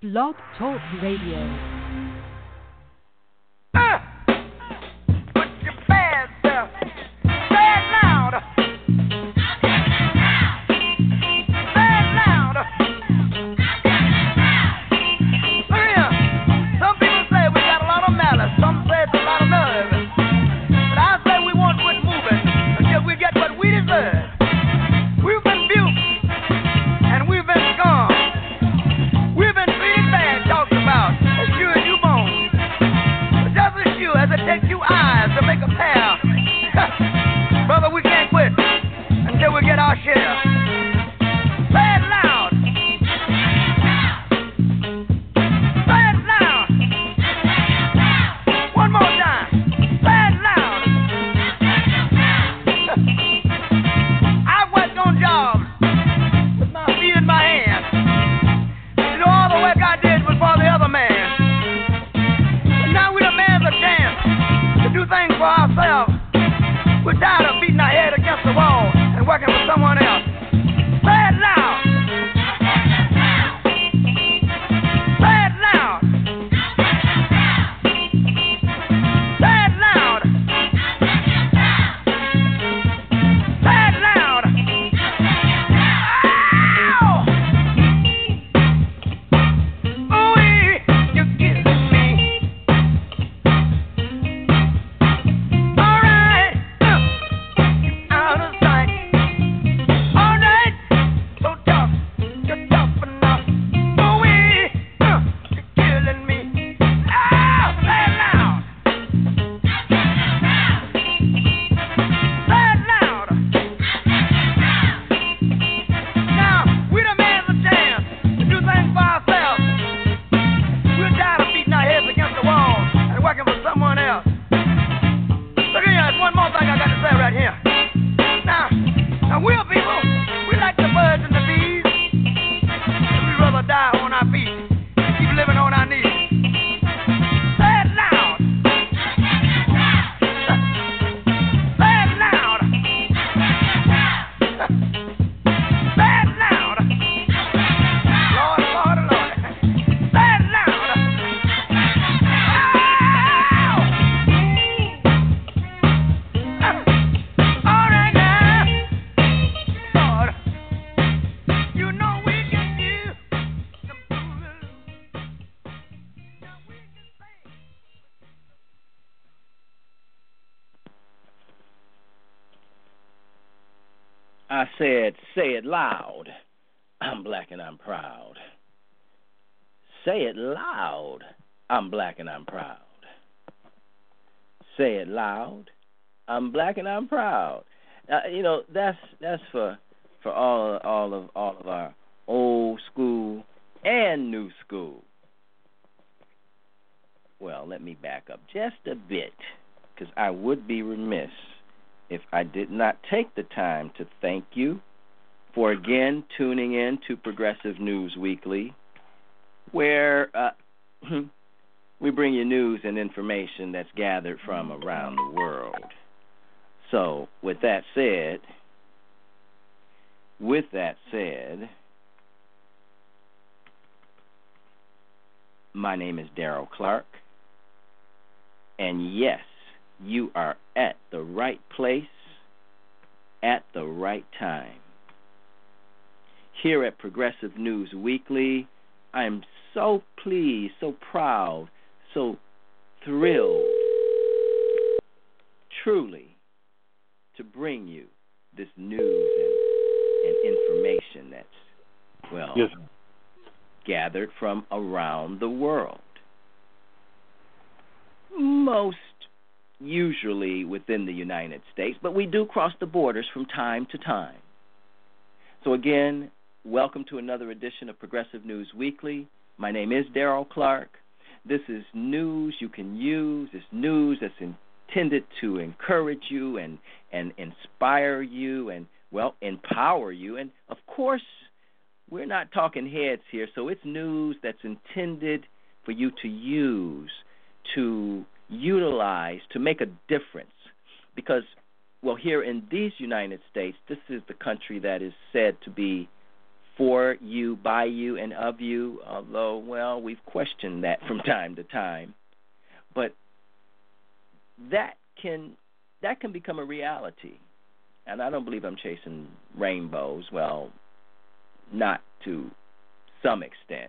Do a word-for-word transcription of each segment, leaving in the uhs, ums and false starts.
Blog Talk Radio. I said, say it loud. I'm black and I'm proud. Say it loud. I'm black and I'm proud. Say it loud. I'm black and I'm proud. Uh, you know, that's that's for for all all of all of our old school and new school. Well, let me back up just a bit, because I would be remiss if I did not take the time to thank you for again tuning in to Progressive News Weekly, where uh, we bring you news and information that's gathered from around the world. So, with that said, with that said, my name is Daryl Clark, and yes, you are at the right place at the right time. Here at Progressive News Weekly, I am so pleased, so proud, so thrilled, truly, to bring you this news and, and information that's, well, yes, gathered from around the world. Most usually within the United States, but we do cross the borders from time to time. So again, welcome to another edition of Progressive News Weekly. My name is Daryl Clark. This is news you can use. It's news that's intended to encourage you and, and inspire you and, well, empower you. And, of course, we're not talking heads here, so it's news that's intended for you to use, to utilize, to make a difference. Because, well, here in these United States, this is the country that is said to be for you, by you, and of you, although, well, we've questioned that from time to time. But that can that can become a reality. And I don't believe I'm chasing rainbows. Well, not to some extent.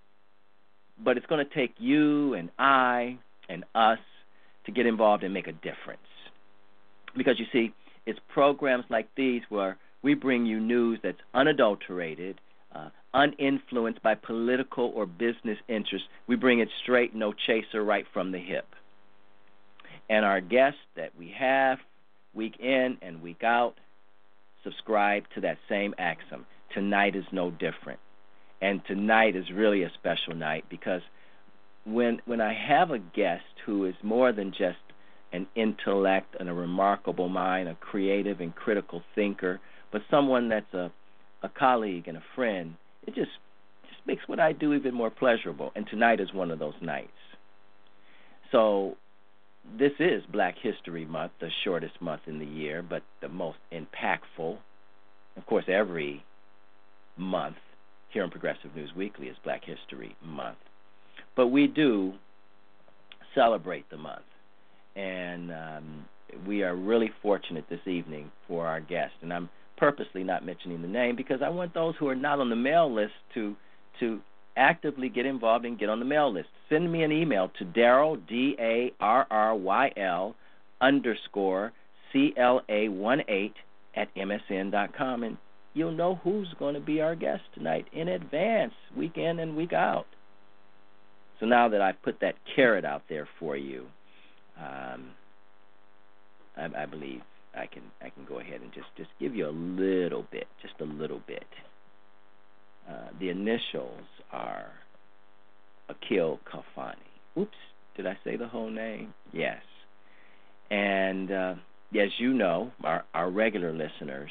But it's going to take you and I and us to get involved and make a difference. Because, you see, it's programs like these where we bring you news that's unadulterated, uh, uninfluenced by political or business interests. We bring it straight, no chaser, right from the hip. And our guests that we have week in and week out subscribe to that same axiom. Tonight is no different. And tonight is really a special night because when when I have a guest who is more than just an intellect and a remarkable mind, a creative and critical thinker, but someone that's a, a colleague and a friend, it just, just makes what I do even more pleasurable. And tonight is one of those nights. So this is Black History Month, the shortest month in the year, but the most impactful. Of course, every month here on Progressive News Weekly is Black History Month. But we do celebrate the month. And um, we are really fortunate this evening for our guest. And I'm purposely not mentioning the name because I want those who are not on the mail list to to actively get involved and get on the mail list. Send me an email to Darryl, D A R R Y L, underscore C L A one eight at M S N dot com, and you'll know who's going to be our guest tonight in advance, week in and week out. So now that I've put that carrot out there for you, um, I, I believe I can I can go ahead and just, just give you a little bit, just a little bit. Uh, the initials are Akil Kafani. Oops, did I say the whole name? Yes. And uh, as you know, our, our regular listeners,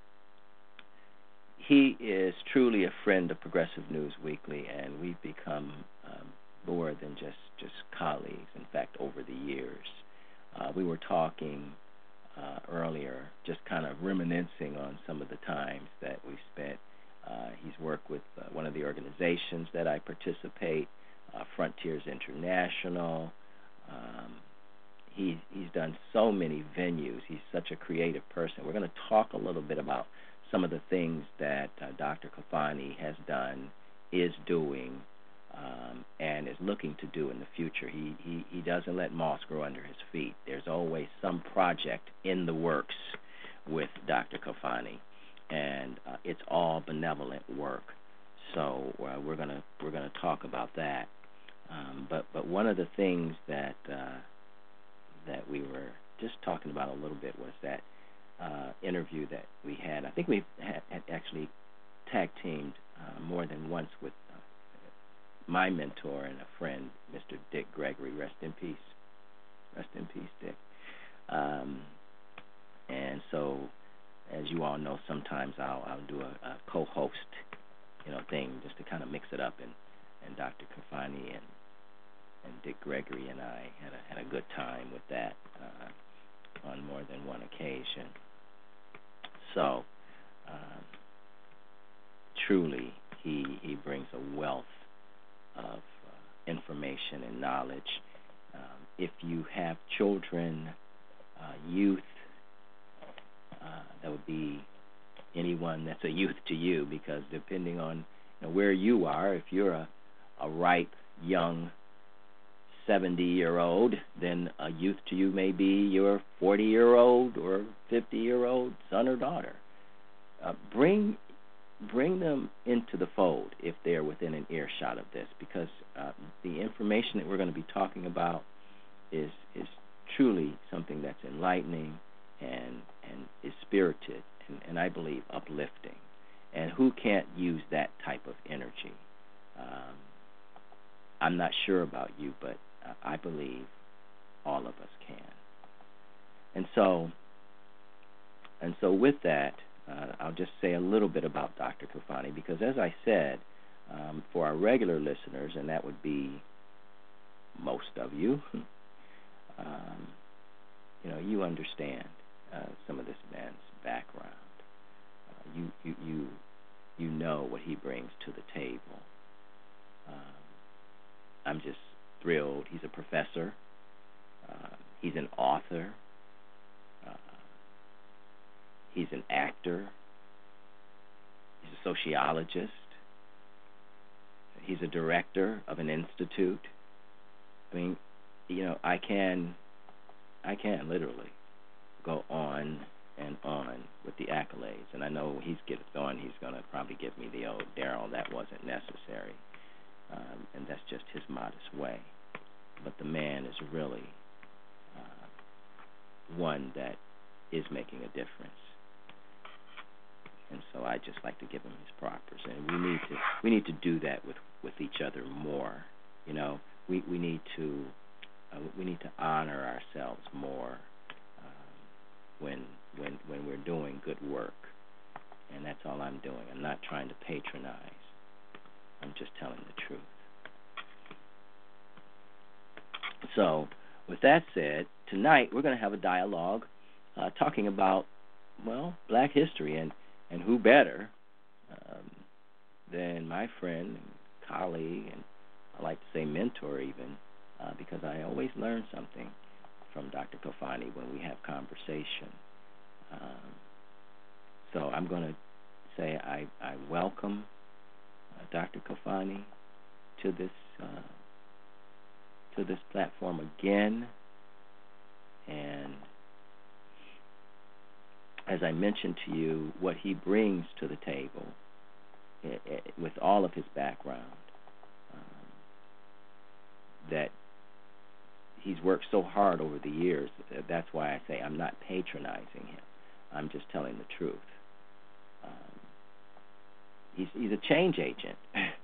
he is truly a friend of Progressive News Weekly, and we've become um, more than just, just colleagues. In fact, over the years, uh, we were talking uh, earlier, just kind of reminiscing on some of the times that we spent. Uh, he's worked with uh, one of the organizations that I participate, uh, Frontiers International. Um, he, he's done so many venues. He's such a creative person. We're going to talk a little bit about some of the things that uh, Doctor Kafani has done, is doing, um, and is looking to do in the future. He, he he doesn't let moss grow under his feet. There's always some project in the works with Doctor Kafani, and uh, it's all benevolent work. So uh, we're gonna we're gonna talk about that. Um, but but one of the things that uh, that we were just talking about a little bit was that Uh, interview that we had. I think we had, had actually tag teamed uh, more than once with uh, my mentor and a friend, Mister Dick Gregory. Rest in peace. Rest in peace, Dick. Um, and so, as you all know, sometimes I'll, I'll do a, a co-host, you know, thing just to kind of mix it up. And, and Doctor Kafani and and Dick Gregory and I had a had a good time with that uh, on more than one occasion. So, um, truly, he he brings a wealth of uh, information and knowledge. Um, if you have children, uh, youth, uh, that would be anyone that's a youth to you, because depending on you know, where you are, if you're a, a ripe, young seventy-year-old, then a youth to you may be your forty-year-old or fifty-year-old son or daughter. Uh, bring bring them into the fold if they're within an earshot of this, because uh, the information that we're going to be talking about is is truly something that's enlightening and and is spirited and, and I believe uplifting. And who can't use that type of energy? Um, I'm not sure about you, but I believe all of us can. And so, and so with that, uh, I'll just say a little bit about Doctor Kafani, because as I said, um, for our regular listeners, and that would be most of you, um, you know, you understand uh, some of this man's background. Uh, you, you, you, you know what he brings to the table. Um, I'm just thrilled. He's a professor. Uh, he's an author. Uh, he's an actor. He's a sociologist. He's a director of an institute. I mean, you know, I can, I can literally go on and on with the accolades. And I know when he's gets going, he's going to probably give me the old Daryl, that wasn't necessary. Um, and that's just his modest way. But the man is really uh, one that is making a difference. And so I just like to give him his propers. And we need to we need to do that with, with each other more. You know, we, we need to uh, we need to honor ourselves more um, when when when we're doing good work. And that's all I'm doing. I'm not trying to patronize. I'm just telling the truth. So, with that said, tonight we're going to have a dialogue uh, talking about, well, black history, and, and who better um, than my friend and colleague, and I like to say mentor even, uh, because I always learn something from Doctor Kofani when we have conversation. Um, so I'm going to say I, I welcome uh, Doctor Kofani to this uh, to this platform again, and as I mentioned to you, what he brings to the table it, it, with all of his background, um, that he's worked so hard over the years. That's why I say I'm not patronizing him. I'm just telling the truth. Um, he's, he's a change agent.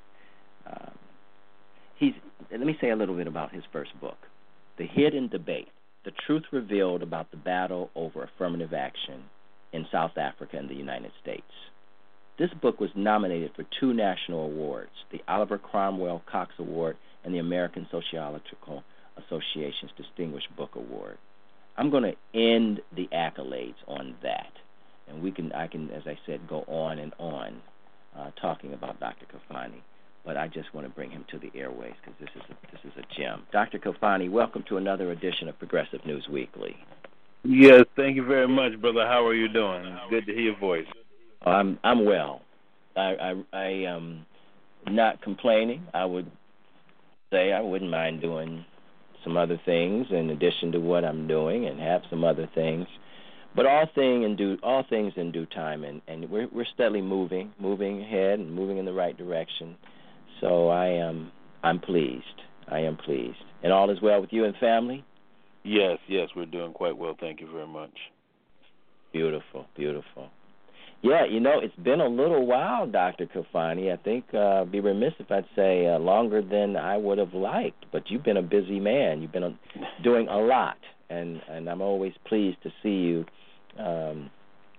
um, he's. Let me say a little bit about his first book, The Hidden Debate, The Truth Revealed About the Battle Over Affirmative Action in South Africa and the United States. This book was nominated for two national awards, the Oliver Cromwell Cox Award and the American Sociological Association's Distinguished Book Award. I'm going to end the accolades on that, and we can, I can, as I said, go on and on uh, talking about Doctor Kofani. But I just want to bring him to the airways because this is a, this is a gem. Doctor Kofani, welcome to another edition of Progressive News Weekly. Yes, thank you very much, brother. How are you doing? It's good to hear your voice. I'm I'm well. I I, I am not complaining. I would say I wouldn't mind doing some other things in addition to what I'm doing, and have some other things. But all thing in due all things in due time, and, and we're we're steadily moving, moving ahead and moving in the right direction. So I am I'm pleased. I am pleased. And all is well with you and family? Yes, yes, we're doing quite well. Thank you very much. Beautiful, beautiful. Yeah, you know, it's been a little while, Doctor Kofani. I think uh, I'd be remiss if I'd say uh, longer than I would have liked. But you've been a busy man. You've been a, doing a lot, and, and I'm always pleased to see you um,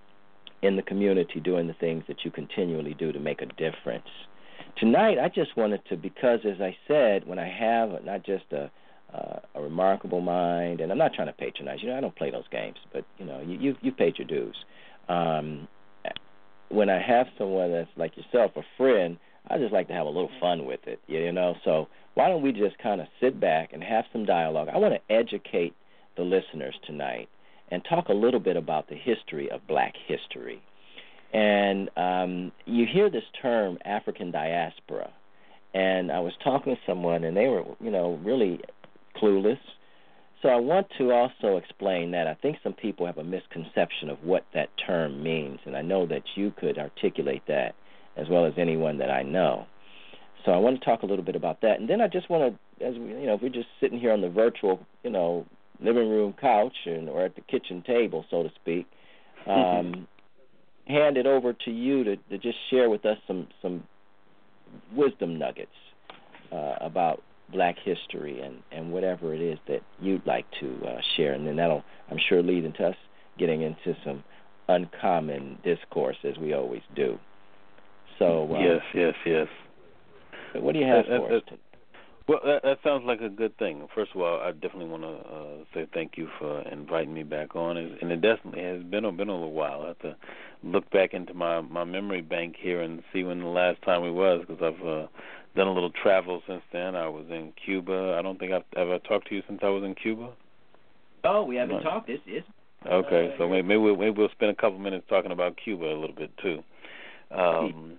in the community doing the things that you continually do to make a difference. Tonight, I just wanted to, because as I said, when I have not just a uh, a remarkable mind, and I'm not trying to patronize, you know, I don't play those games, but, you know, you, you've, you've paid your dues. Um, when I have someone that's like yourself, a friend, I just like to have a little fun with it, you know, so why don't we just kind of sit back and have some dialogue. I want to educate the listeners tonight and talk a little bit about the history of black history. And um, you hear this term, African diaspora, and I was talking with someone, and they were, you know, really clueless. So I want to also explain that I think some people have a misconception of what that term means, and I know that you could articulate that as well as anyone that I know. So I want to talk a little bit about that, and then I just want to, as we, you know, if we're just sitting here on the virtual, you know, living room couch and or at the kitchen table, so to speak, um, mm-hmm. hand it over to you to, to just share with us some some wisdom nuggets uh, about black history and, and whatever it is that you'd like to uh, share. And then that'll, I'm sure, lead into us getting into some uncommon discourse, as we always do. So uh, Yes, yes, yes. What do you have uh, for uh, us today? Well, that, that sounds like a good thing. First of all, I definitely want to uh, say thank you for inviting me back on, and it definitely has been been a little while. I have to look back into my, my memory bank here and see when the last time we was, because I've uh, done a little travel since then. I was in Cuba. I don't think I've ever talked to you since I was in Cuba. Oh, we haven't no. talked. This is okay. Uh, so maybe maybe we'll, maybe we'll spend a couple minutes talking about Cuba a little bit too. Um,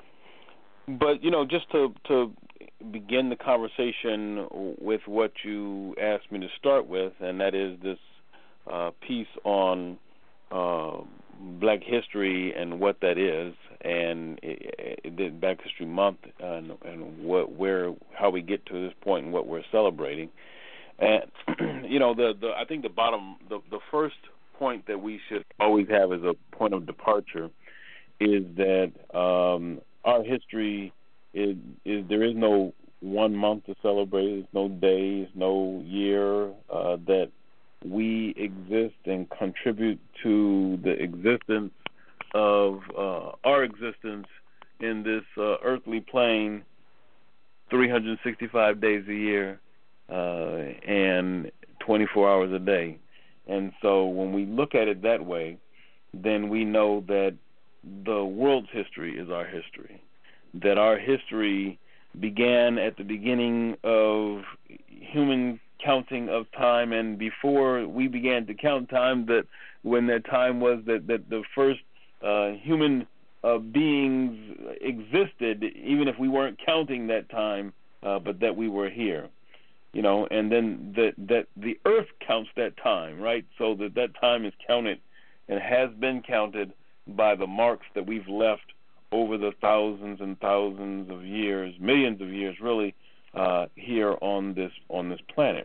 but you know, just to to begin the conversation with what you asked me to start with, and that is this uh, piece on uh, Black history and what that is, and it, it, Black History Month, and, and what, where, how we get to this point and what we're celebrating. And you know, the, the I think the bottom, the, the first point that we should always have as a point of departure is that um, our history is, is there is no one month to celebrate. There's no days, no year uh, that we exist and contribute to the existence of uh, our existence in this uh, earthly plane three hundred sixty-five days a year uh, and twenty-four hours a day. And so when we look at it that way, then we know that the world's history is our history, that our history began at the beginning of human counting of time, and before we began to count time, that when that time was that, that the first uh, human uh, beings existed, even if we weren't counting that time, uh, but that we were here. You know, and then that that the earth counts that time, right? So that that time is counted and has been counted by the marks that we've left over the thousands and thousands of years, millions of years, really, uh, here on this on this planet.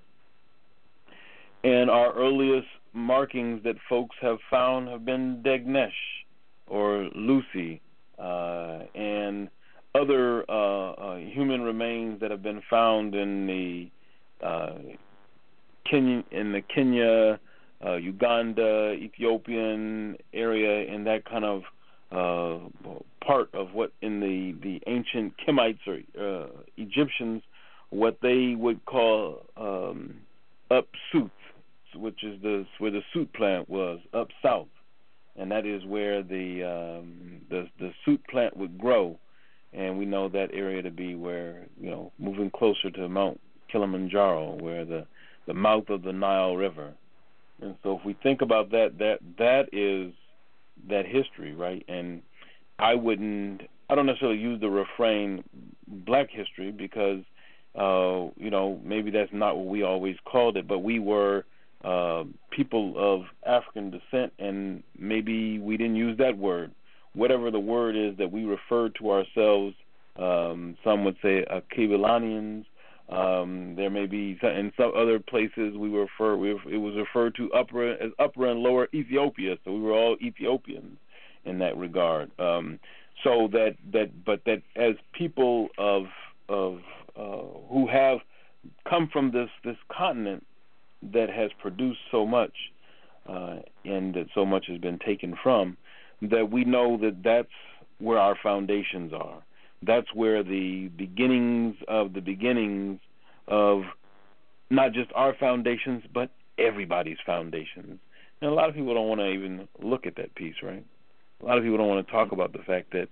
And our earliest markings that folks have found have been Degnesh or Lucy uh, and other uh, uh, human remains that have been found in the uh, Kenya, in the Kenya, uh, Uganda, Ethiopian area, in that kind of uh, part of what in the, the ancient Kemites or uh, Egyptians, what they would call um, up Suth, which is the where the Sut plant was, up south, and that is where the um, the the Sut plant would grow, and we know that area to be where, you know, moving closer to Mount Kilimanjaro, where the the mouth of the Nile River. And so if we think about that, that that is that history, right? And I wouldn't, I don't necessarily use the refrain Black history because, uh, you know, maybe that's not what we always called it, but we were uh, people of African descent, and maybe we didn't use that word. Whatever the word is that we refer to ourselves, um, some would say Akabilanians. Um, there may be in some other places we refer we, it was referred to upper as upper and lower Ethiopia, so we were all Ethiopians in that regard. Um, so that that but that as people of of uh, who have come from this this continent that has produced so much uh, and that so much has been taken from, that we know that that's where our foundations are. That's where the beginnings of the beginnings of not just our foundations, but everybody's foundations. And a lot of people don't want to even look at that piece, right? A lot of people don't want to talk about the fact that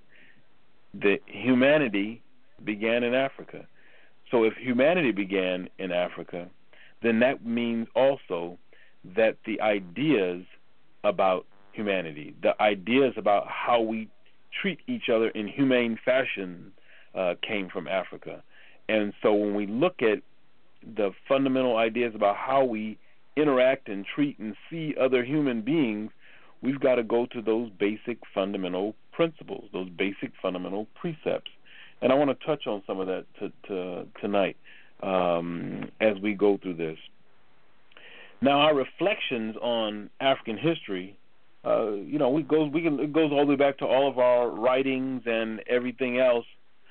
that humanity began in Africa. So if humanity began in Africa, then that means also that the ideas about humanity, the ideas about how we treat each other in humane fashion uh, came from Africa. And so when we look at the fundamental ideas about how we interact and treat and see other human beings, we've got to go to those basic fundamental principles, those basic fundamental precepts. And I want to touch on some of that to, to, tonight um, as we go through this. Now, our reflections on African history, Uh, you know, we goes we can it goes all the way back to all of our writings and everything else,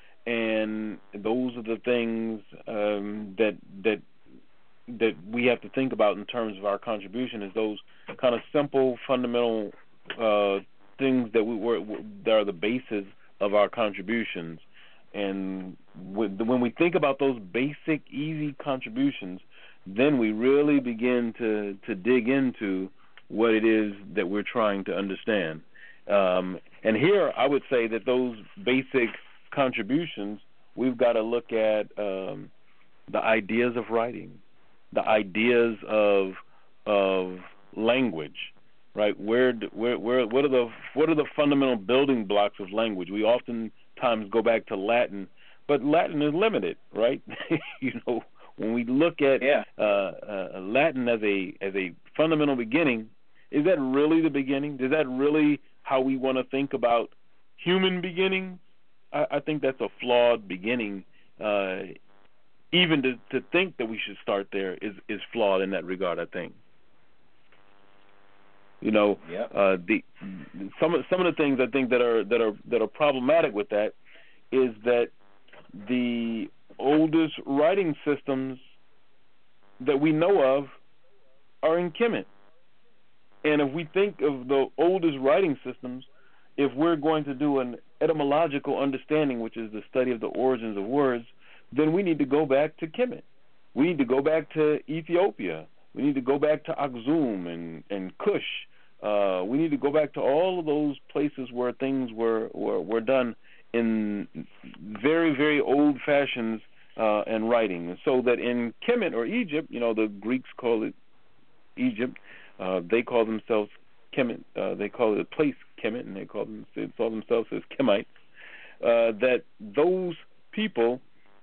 and those are the things um, that that that we have to think about in terms of our contribution. Is those kind of simple, fundamental uh, things that we were that are the basis of our contributions. and when we think about those basic, easy contributions, then we really begin to, to dig into what it is that we're trying to understand. Um, and here I would say that those basic contributions, we've got to look at um, the ideas of writing, the ideas of of language, right? Where, where, where, what are the what are the fundamental building blocks of language? We oftentimes go back to Latin, but Latin is limited, right? You know, when we look at yeah. uh, uh, Latin as a as a fundamental beginning, is that really the beginning? Is that really how we want to think about human beginnings? I, I think that's a flawed beginning. Uh, even to, to think that we should start there is, is flawed in that regard, I think. You know, yep. uh, the some of some of the things I think that are that are that are problematic with that is that the oldest writing systems that we know of are in Kemet. And if we think of the oldest writing systems, if we're going to do an etymological understanding, which is the study of the origins of words, then we need to go back to Kemet. We need to go back to Ethiopia. We need to go back to Aksum and, and Kush. Uh, we need to go back to all of those places where things were, were, were done in very, very old fashions uh, and writing. So that in Kemet or Egypt, you know, the Greeks call it Egypt. Uh, they call themselves Kemet. Uh, they call it a place Kemet, and they call, them, they call themselves as Kemites. Uh, that those people,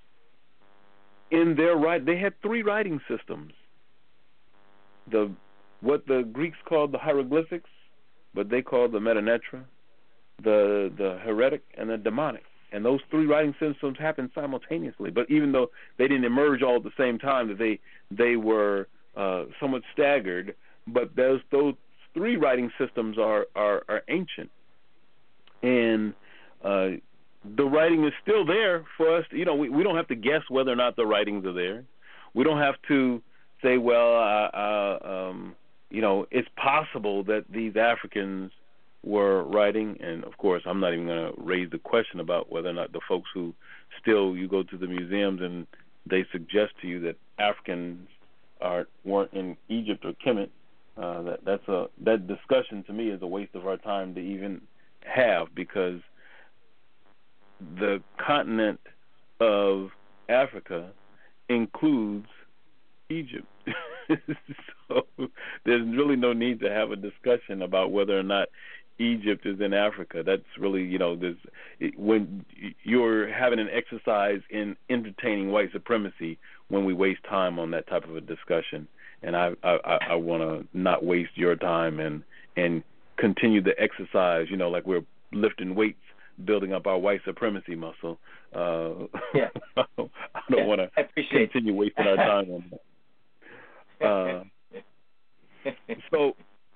in their right, they had three writing systems. The what the Greeks called the hieroglyphics, but they called the Metanetra, the the Heretic, and the Demonic. And those three writing systems happened simultaneously. But even though they didn't emerge all at the same time, that they they were uh, somewhat staggered. But those those three writing systems are are, are ancient, and uh, the writing is still there for us. You know, we, we don't have to guess whether or not the writings are there. We don't have to say, well, uh, uh, um, you know, it's possible that these Africans were writing. And, of course, I'm not even going to raise the question about whether or not the folks who still, you go to the museums and they suggest to you that Africans are weren't in Egypt or Kemet. Uh, that that's a that discussion to me is a waste of our time to even have, because the continent of Africa includes Egypt. So there's really no need to have a discussion about whether or not Egypt is in Africa. That's really, you know, there's, when you're having an exercise in entertaining white supremacy when we waste time on that type of a discussion. And I I, I want to not waste your time and and continue the exercise, you know, like we're lifting weights, building up our white supremacy muscle. Uh, yeah. I don't yeah. want to continue wasting our time on that. Uh, so,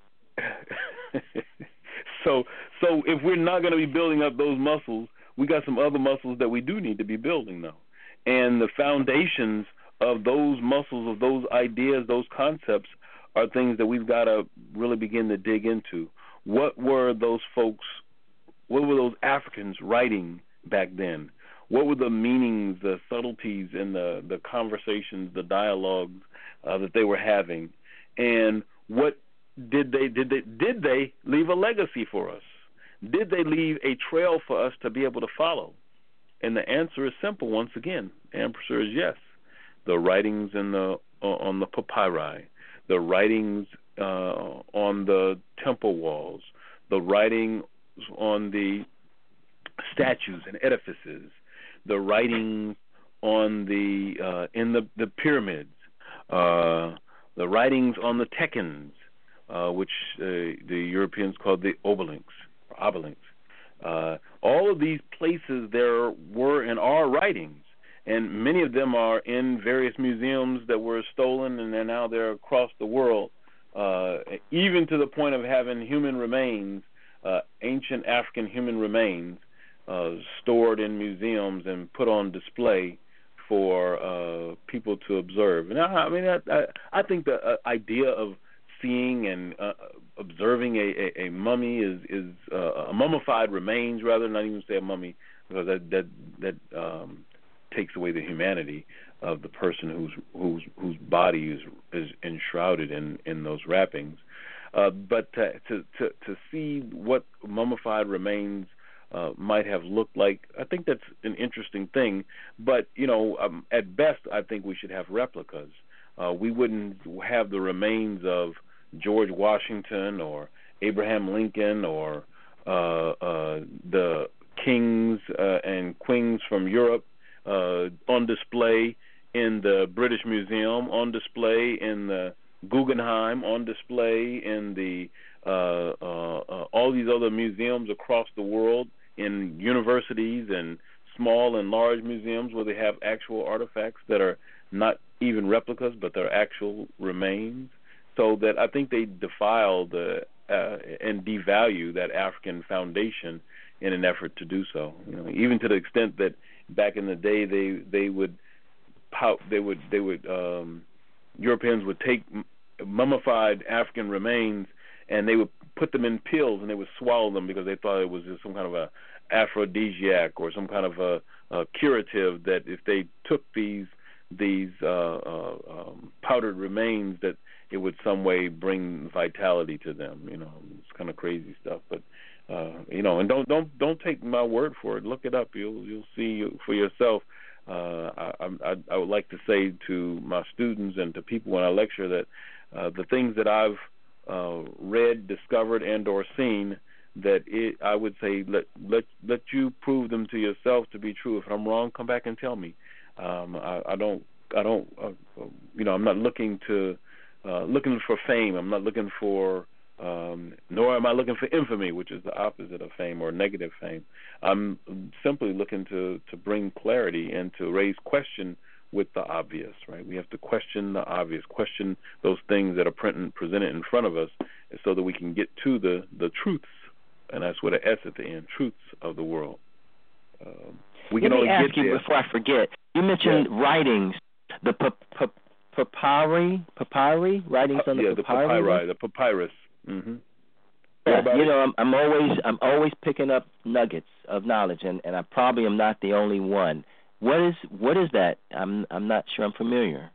so, so if we're not going to be building up those muscles, we got some other muscles that we do need to be building, though. And the foundations of those muscles, of those ideas, those concepts, are things that we've got to really begin to dig into. What were those folks, what were those Africans writing back then? What were the meanings, the subtleties in the, the conversations, the dialogues uh, that they were having? And what did they did they did they leave a legacy for us? Did they leave a trail for us to be able to follow? And the answer is simple. Once again, the answer is yes. The writings in the on the papyri, the writings uh, on the temple walls, the writing on the statues and edifices, the writings on the uh, in the the pyramids, uh, the writings on the tekens, uh, which uh, the Europeans called the obelisks or obelisks. Uh, all of these places there were and are writings, and many of them are in various museums that were stolen, and they're now they're across the world, uh, even to the point of having human remains, uh, ancient African human remains, uh, stored in museums and put on display for uh, people to observe. And I, I mean, I, I, I think the uh, idea of seeing and uh, observing a, a, a mummy is, is uh, a mummified remains, rather, not even say a mummy, because that that that um, takes away the humanity of the person whose whose whose body is is enshrouded in, in those wrappings. Uh, but to, to to to see what mummified remains uh, might have looked like, I think that's an interesting thing. But you know, um, at best, I think we should have replicas. Uh, we wouldn't have the remains of George Washington or Abraham Lincoln or uh, uh, the kings uh, and queens from Europe uh, on display in the British Museum, on display in the Guggenheim, on display in the uh, uh, uh, all these other museums across the world, in universities and small and large museums where they have actual artifacts that are not even replicas, but they're actual remains. So that I think they defile the uh, and devalue that African foundation in an effort to do so. You know, even to the extent that back in the day they they would they would they would um, Europeans would take mummified African remains and they would put them in pills and they would swallow them because they thought it was just some kind of a aphrodisiac or some kind of a, a curative, that if they took these these uh, uh, um, powdered remains that it would some way bring vitality to them. You know, it's kind of crazy stuff. But uh, you know, and don't don't don't take my word for it. Look it up. You'll you'll see for yourself. Uh, I, I I would like to say to my students and to people when I lecture that uh, the things that I've uh, read, discovered, and or seen, that it I would say let let let you prove them to yourself to be true. If I'm wrong, come back and tell me. Um, I, I don't I don't uh, you know I'm not looking to uh, looking for fame. I'm not looking for um, nor am I looking for infamy, which is the opposite of fame or negative fame. I'm simply looking to, to bring clarity and to raise question with the obvious, right? We have to question the obvious, question those things that are print, presented in front of us so that we can get to the, the truths, and that's with an S at the end, truths of the world. Um, we Let can me only ask get you there. before I forget, you mentioned yeah. writings, the p- p- papyri, papyri, writings on the yeah, papyri? the papyri, the papyrus. Mm-hmm. Yeah, you it? know, I'm, I'm always I'm always picking up nuggets of knowledge, and, and I probably am not the only one. What is what is that? I'm I'm not sure I'm familiar.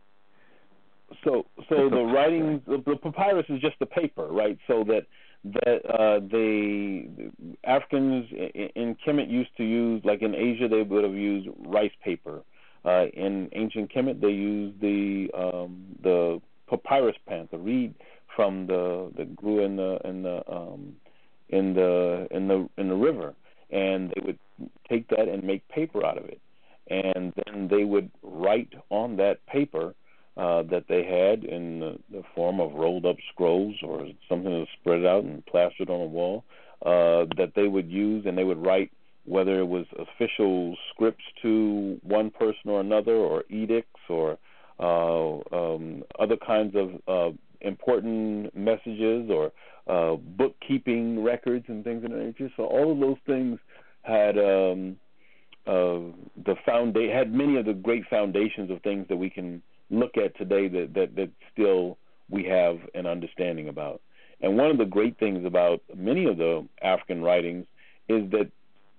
So so the, the writings, the, the papyrus is just the paper, right? So that that uh, they Africans in, in Kemet used to use, like in Asia, they would have used rice paper. Uh, in ancient Kemet, they used the um, the papyrus plant, the reed from the that grew in the in the um, in the in the in the river, and they would take that and make paper out of it, and then they would write on that paper uh, that they had in the, the form of rolled up scrolls or something that was spread out and plastered on a wall uh, that they would use, and they would write whether it was official scripts to one person or another, or edicts, or uh, um, other kinds of uh, important messages, or uh, bookkeeping records and things of that nature. So all of those things had um, uh, the founda- had many of the great foundations of things that we can look at today that, that, that still we have an understanding about. And one of the great things about many of the African writings is that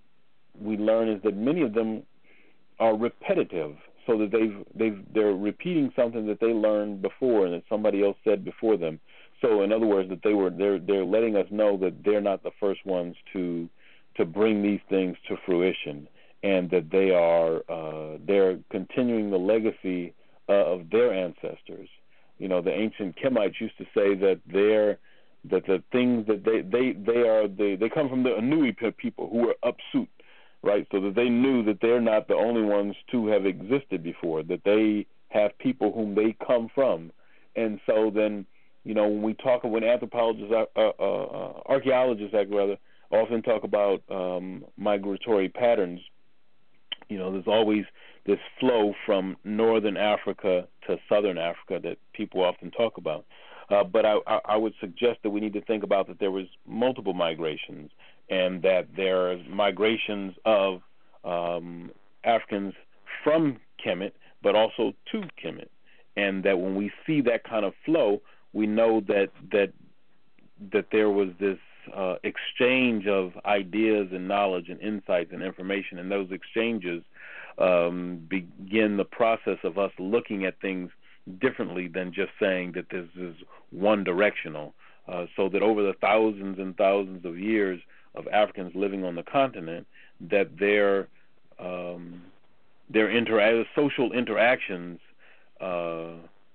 we learn is that many of them are repetitive, so that they've they've they're repeating something that they learned before and that somebody else said before them. So in other words, that they were they're they're letting us know that they're not the first ones to to bring these things to fruition, and that they are uh, they're continuing the legacy uh, of their ancestors. You know, the ancient Kemites used to say that they're that the things that they they they are they they come from the Anui people who were upsuit. Right, so that they knew that they're not the only ones to have existed before, that they have people whom they come from. And so then, you know, when we talk, when anthropologists, uh, uh, uh, archaeologists, I rather, often talk about um, migratory patterns, you know, there's always this flow from northern Africa to southern Africa that people often talk about. Uh, but I, I would suggest that we need to think about that there was multiple migrations, and that there are migrations of um, Africans from Kemet, but also to Kemet, and that when we see that kind of flow, we know that that that there was this uh, exchange of ideas and knowledge and insights and information, and those exchanges um, begin the process of us looking at things differently than just saying that this is one directional. Uh, so that over the thousands and thousands of years of Africans living on the continent, that their um, their inter- social interactions, uh,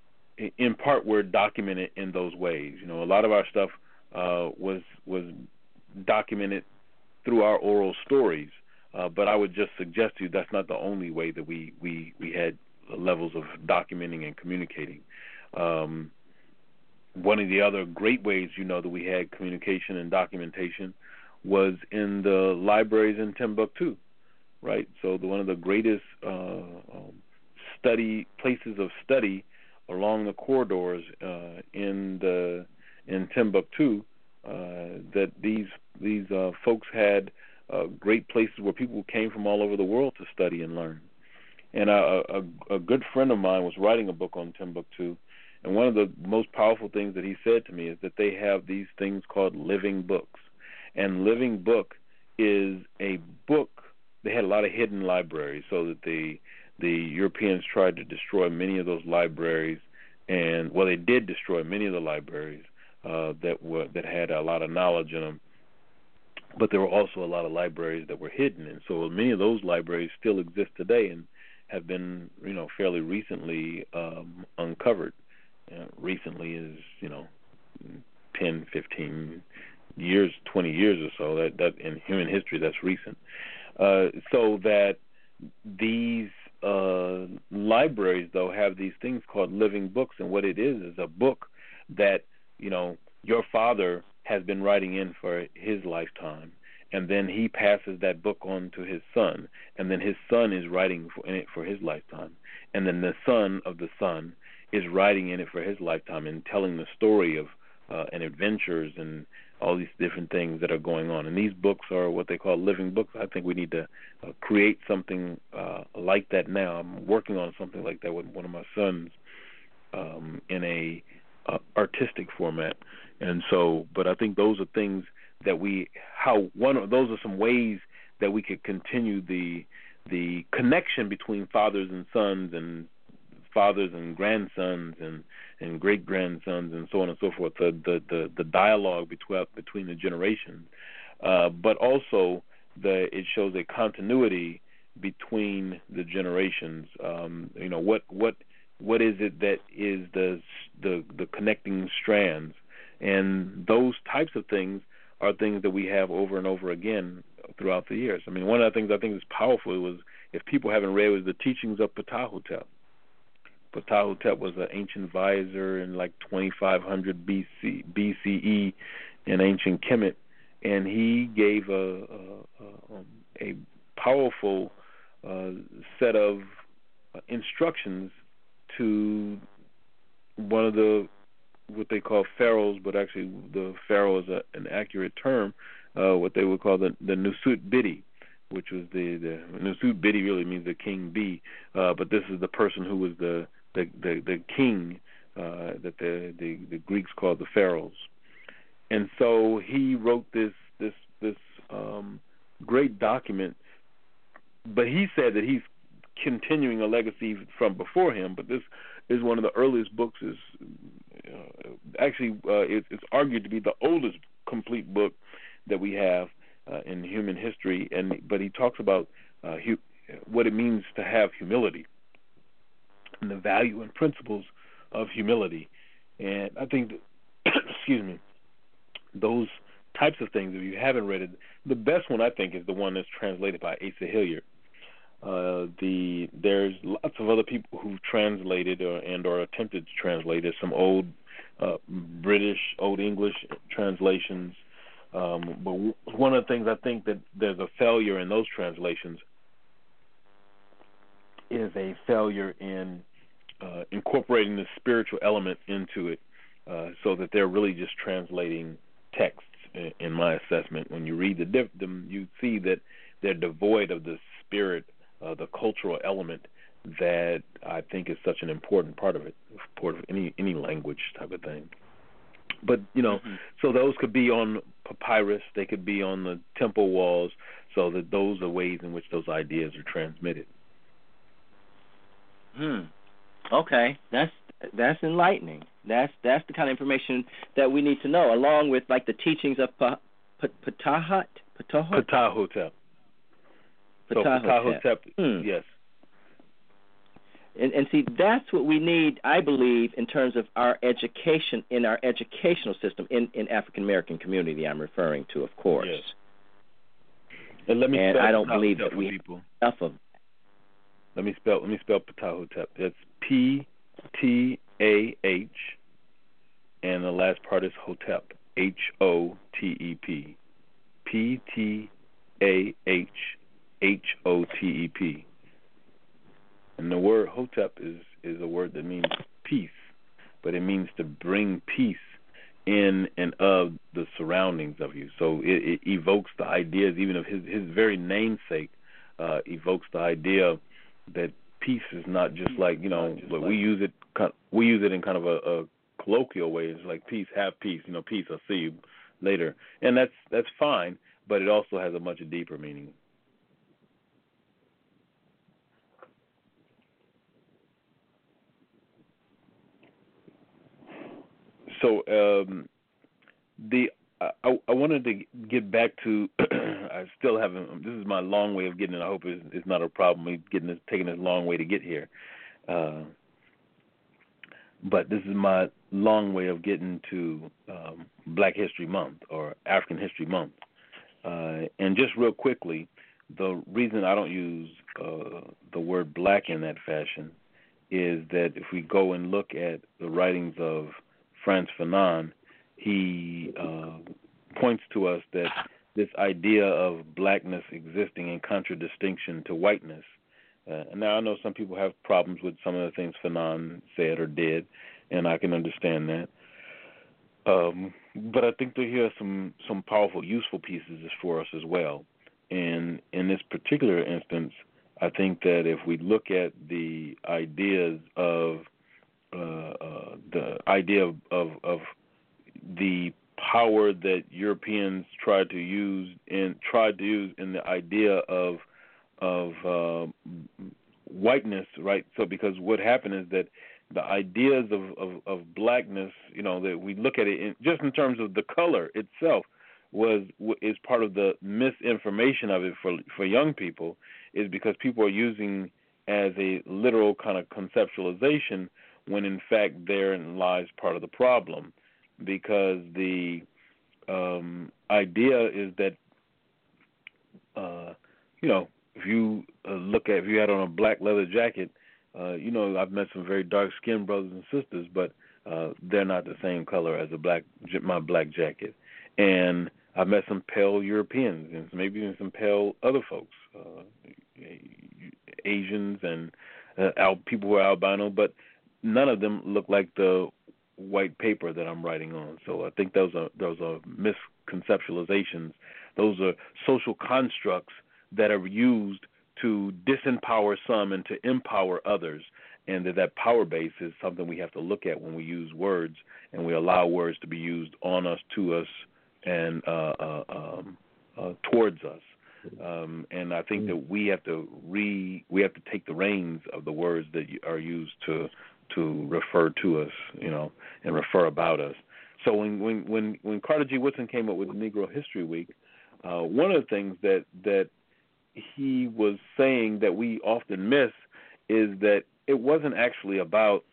in part, were documented in those ways. You know, a lot of our stuff uh, was was documented through our oral stories, uh, but I would just suggest to you that's not the only way that we we, we had levels of documenting and communicating. Um, One of the other great ways, you know, that we had communication and documentation was in the libraries in Timbuktu, right? So the, one of the greatest uh, um, study places of study along the corridors uh, in the in Timbuktu, uh, that these these uh, folks had uh, great places where people came from all over the world to study and learn. And a, a, a good friend of mine was writing a book on Timbuktu. And one of the most powerful things that he said to me is that they have these things called living books. And living book is a book. They had a lot of hidden libraries, so that the the Europeans tried to destroy many of those libraries. And, well, they did destroy many of the libraries uh, that were that had a lot of knowledge in them. But there were also a lot of libraries that were hidden. And so many of those libraries still exist today and have been, you know, fairly recently um, uncovered. Uh, recently is, you know, ten, fifteen years, twenty years or so. That, that in human history, that's recent. Uh, so that these uh, libraries, though, have these things called living books, and what it is is a book that, you know, your father has been writing in for his lifetime, and then he passes that book on to his son, and then his son is writing for, in it for his lifetime, and then the son of the son is writing in it for his lifetime and telling the story of uh, and adventures and all these different things that are going on. And these books are what they call living books. I think we need to uh, create something uh, like that now. I'm working on something like that with one of my sons um, in a uh, artistic format. And so, but I think those are things that we, how one of those are some ways that we could continue the the connection between fathers and sons and fathers and grandsons and, and great-grandsons and so on and so forth, the the, the, the dialogue between between the generations. Uh, but also, the it shows a continuity between the generations. Um, you know, what what what is it that is the the the connecting strands? And those types of things are things that we have over and over again throughout the years. I mean, one of the things I think is powerful was, if people haven't read, was the teachings of Ptahhotep. Ptahhotep was an ancient vizier in like twenty-five hundred B C B C E in ancient Kemet, and he gave a a, a powerful uh, set of instructions to one of the what they call pharaohs, but actually the pharaoh is a, an accurate term. Uh, what they would call the the Nusut Bidi, which was the the Nusut Bidi really means the king bee, uh, but this is the person who was the The, the the king uh, that the, the the Greeks called the pharaohs, and so he wrote this this this um, great document. But he said that he's continuing a legacy from before him. But this is one of the earliest books. Is uh, actually uh, it, it's argued to be the oldest complete book that we have uh, in human history. And but he talks about uh, hu- what it means to have humility, and the value and principles of humility. And I think, that, excuse me, those types of things, if you haven't read it, the best one I think is the one that's translated by Asa Hilliard. Uh, the there's lots of other people who've translated or, and or attempted to translate. There's some old uh, British, old English translations. Um, but w- one of the things I think that there's a failure in those translations is a failure in uh, incorporating the spiritual element into it, uh, so that they're really just translating texts. In, in my assessment, when you read the diff- them, you see that they're devoid of the spirit, uh, the cultural element that I think is such an important part of it, part of any any language type of thing. But you know, mm-hmm. so those could be on papyrus. They could be on the temple walls. So that those are ways in which those ideas are transmitted. Hmm. Okay, that's that's enlightening. That's that's the kind of information that we need to know, along with like the teachings of pa, pa, Ptahhotep. Ptahhotep. Ptahhotep. So Ptahhotep. Hmm. Yes. And, and see, that's what we need, I believe, in terms of our education in our educational system in in African American community. I'm referring to, of course. Yes. And let me and spell I don't Ptahhotep believe that for we people. have enough of. Let me spell. Let me spell Ptahhotep. It's P T A H, and the last part is Hotep. H O T E P. P T A H H O T E P. And the word Hotep is is a word that means peace, but it means to bring peace in and of the surroundings of you. So it, it evokes the ideas, even of his his very namesake, uh, evokes the idea that peace is not just like, you know, but we use it we use it in kind of a, a colloquial way. It's like peace, have peace, you know, peace. I'll see you later, and that's that's fine, but it also has a much deeper meaning. So um, the I, I wanted to get back to. I still haven't. This is my long way of getting it. I hope it's, it's not a problem. Me getting this, taking this long way to get here. Uh, but this is my long way of getting to um, Black History Month or African History Month. Uh, and just real quickly, the reason I don't use uh, the word black in that fashion is that if we go and look at the writings of Frantz Fanon, he uh, points to us that this idea of blackness existing in contradistinction to whiteness. Uh, and now I know some people have problems with some of the things Fanon said or did, and I can understand that. Um, but I think that here are some, some powerful, useful pieces for us as well. And in this particular instance, I think that if we look at the ideas of uh, uh, the idea of, of, of the power that Europeans tried to use in tried to use in the idea of of uh, whiteness, right? So because what happened is that the ideas of, of, of blackness, you know, that we look at it in, just in terms of the color itself, was is part of the misinformation of it for for young people, is because people are using as a literal kind of conceptualization when in fact therein lies part of the problem, because the um, idea is that uh, you know, if you uh, look at if you had on a black leather jacket, uh, you know, I've met some very dark skinned brothers and sisters, but uh, they're not the same color as a black my black jacket, and I've met some pale Europeans and maybe even some pale other folks, uh, Asians and uh, al- people who are albino, but none of them look like the white paper that I'm writing on. So I think those are those are misconceptualizations. Those are social constructs that are used to disempower some and to empower others, and that that power base is something we have to look at when we use words and we allow words to be used on us, to us, and uh, uh, um, uh, towards us. Um, and I think that we have to re we have to take the reins of the words that are used to to refer to us, you know, and refer about us. So when when when, when Carter G. Woodson came up with Negro History Week, uh, one of the things that that he was saying that we often miss is that it wasn't actually about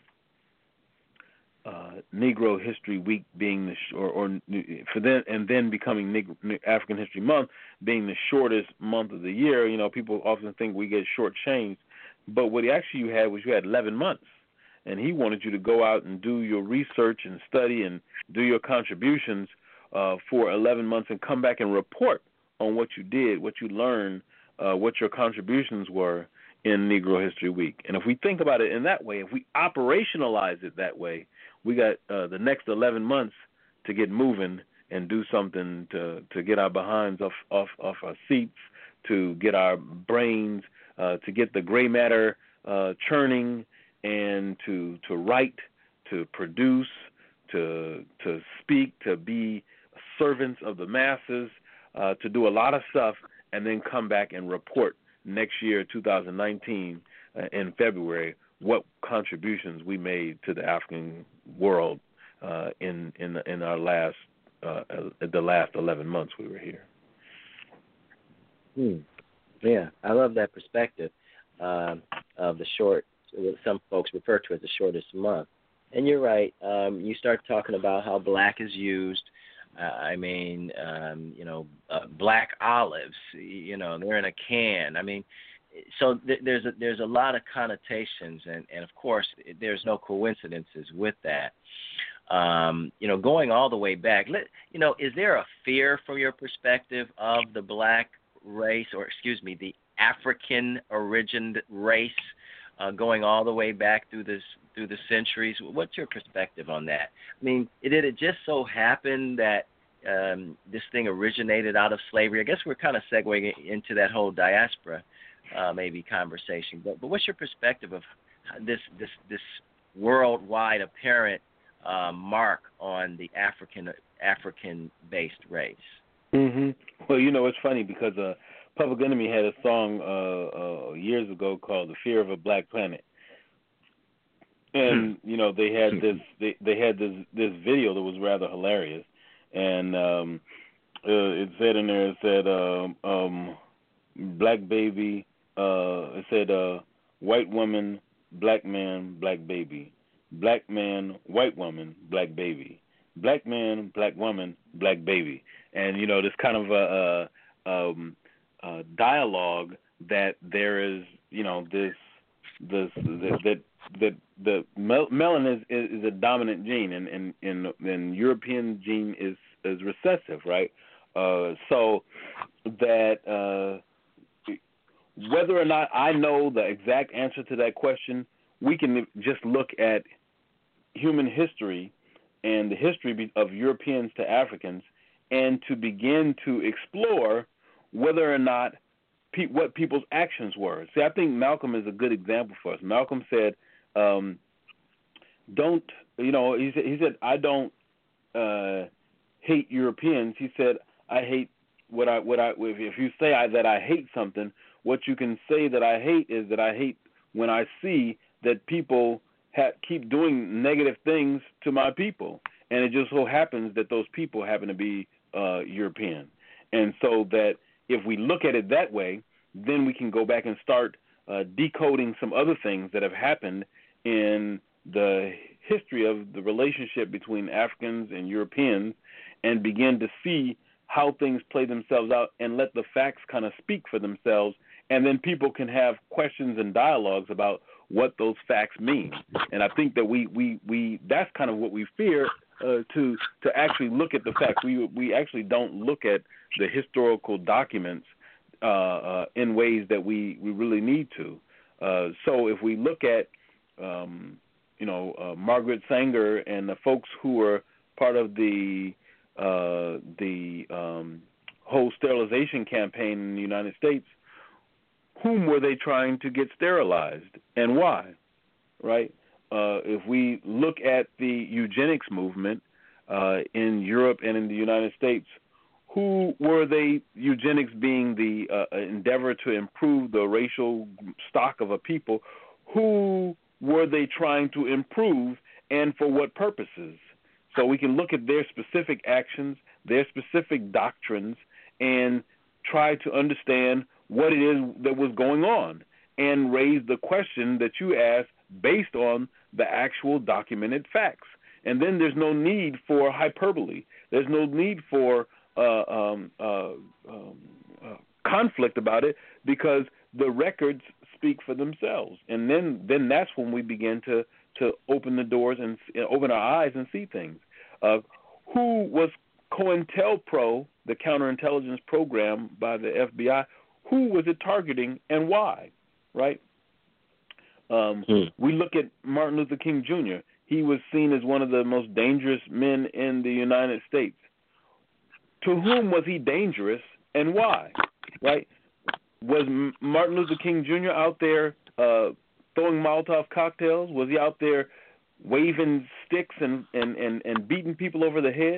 uh, Negro History Week being the sh- or, or for then and then becoming Negro, African History Month being the shortest month of the year. You know, people often think we get shortchanged, but what actually you had was you had eleven months, and he wanted you to go out and do your research and study and do your contributions uh, for eleven months and come back and report on what you did, what you learned, uh, what your contributions were in Negro History Week. And if we think about it in that way, if we operationalize it that way, we got uh, the next eleven months to get moving and do something to to get our behinds off off, off our seats, to get our brains, uh, to get the gray matter uh, churning, and to to write, to produce, to to speak, to be servants of the masses, uh, to do a lot of stuff, and then come back and report next year, two thousand nineteen, uh, in February, what contributions we made to the African world uh, in in in our last uh, the last eleven months we were here. Hmm. Yeah, I love that perspective um, of the short, what some folks refer to as the shortest month. And you're right. Um, you start talking about how black is used. Uh, I mean, um, you know, uh, black olives. You know, they're in a can. I mean, so th- there's a, there's a lot of connotations, and, and of course, there's no coincidences with that. Um, you know, going all the way back. Let, you know, is there a fear from your perspective of the black race, or excuse me, the African origined race, uh, going all the way back through this through the centuries? What's your perspective on that? I mean, did it just so happen that um, this thing originated out of slavery? I guess we're kind of segueing into that whole diaspora, uh, maybe conversation. But but what's your perspective of this this this worldwide apparent uh, mark on the African African based race? Mm-hmm. Well, you know, it's funny because uh, Public Enemy had a song uh, uh, years ago called "The Fear of a Black Planet," and you know they had this they, they had this this video that was rather hilarious, and um, uh, it said in there it said um, um, black baby, uh, it said uh, white woman, black man, black baby, black man, white woman, black baby, black man, black woman, black baby. And, you know, this kind of a, a, um, a dialogue that there is, you know, this, this, that, that, that the mel- melanin is, is, is a dominant gene, and, and, and, and European gene is, is recessive, right? Uh, so that uh, whether or not I know the exact answer to that question, we can just look at human history and the history of Europeans to Africans, and to begin to explore whether or not pe- what people's actions were. See, I think Malcolm is a good example for us. Malcolm said, um, "Don't you know?" He said, "He said I don't uh, hate Europeans." He said, "I hate what I what I if, if you say I, that I hate something, what you can say that I hate is that I hate when I see that people ha- keep doing negative things to my people." And it just so happens that those people happen to be uh, European. And so that if we look at it that way, then we can go back and start uh, decoding some other things that have happened in the history of the relationship between Africans and Europeans, and begin to see how things play themselves out and let the facts kind of speak for themselves. And then people can have questions and dialogues about what those facts mean. And I think that we, we, we that's kind of what we fear, Uh, to to actually look at the facts. We we actually don't look at the historical documents uh, uh, in ways that we, we really need to. Uh, so if we look at, um, you know, uh, Margaret Sanger and the folks who were part of the uh, the um, whole sterilization campaign in the United States, whom were they trying to get sterilized and why, right? Uh, if we look at the eugenics movement uh, in Europe and in the United States, who were they, eugenics being the uh, endeavor to improve the racial stock of a people, who were they trying to improve and for what purposes? So we can look at their specific actions, their specific doctrines, and try to understand what it is that was going on and raise the question that you asked based on the actual documented facts. And then there's no need for hyperbole. There's no need for uh, um, uh, um, uh, conflict about it, because the records speak for themselves. And then, then that's when we begin to, to open the doors and uh, open our eyes and see things. Uh, who was COINTELPRO, the counterintelligence program by the F B I, who was it targeting and why, right? Um, hmm. We look at Martin Luther King Junior He was seen as one of the most dangerous men in the United States. To whom was he dangerous and why, right? Was Martin Luther King Junior out there uh, throwing Molotov cocktails? Was he out there waving sticks and, and, and, and beating people over the head?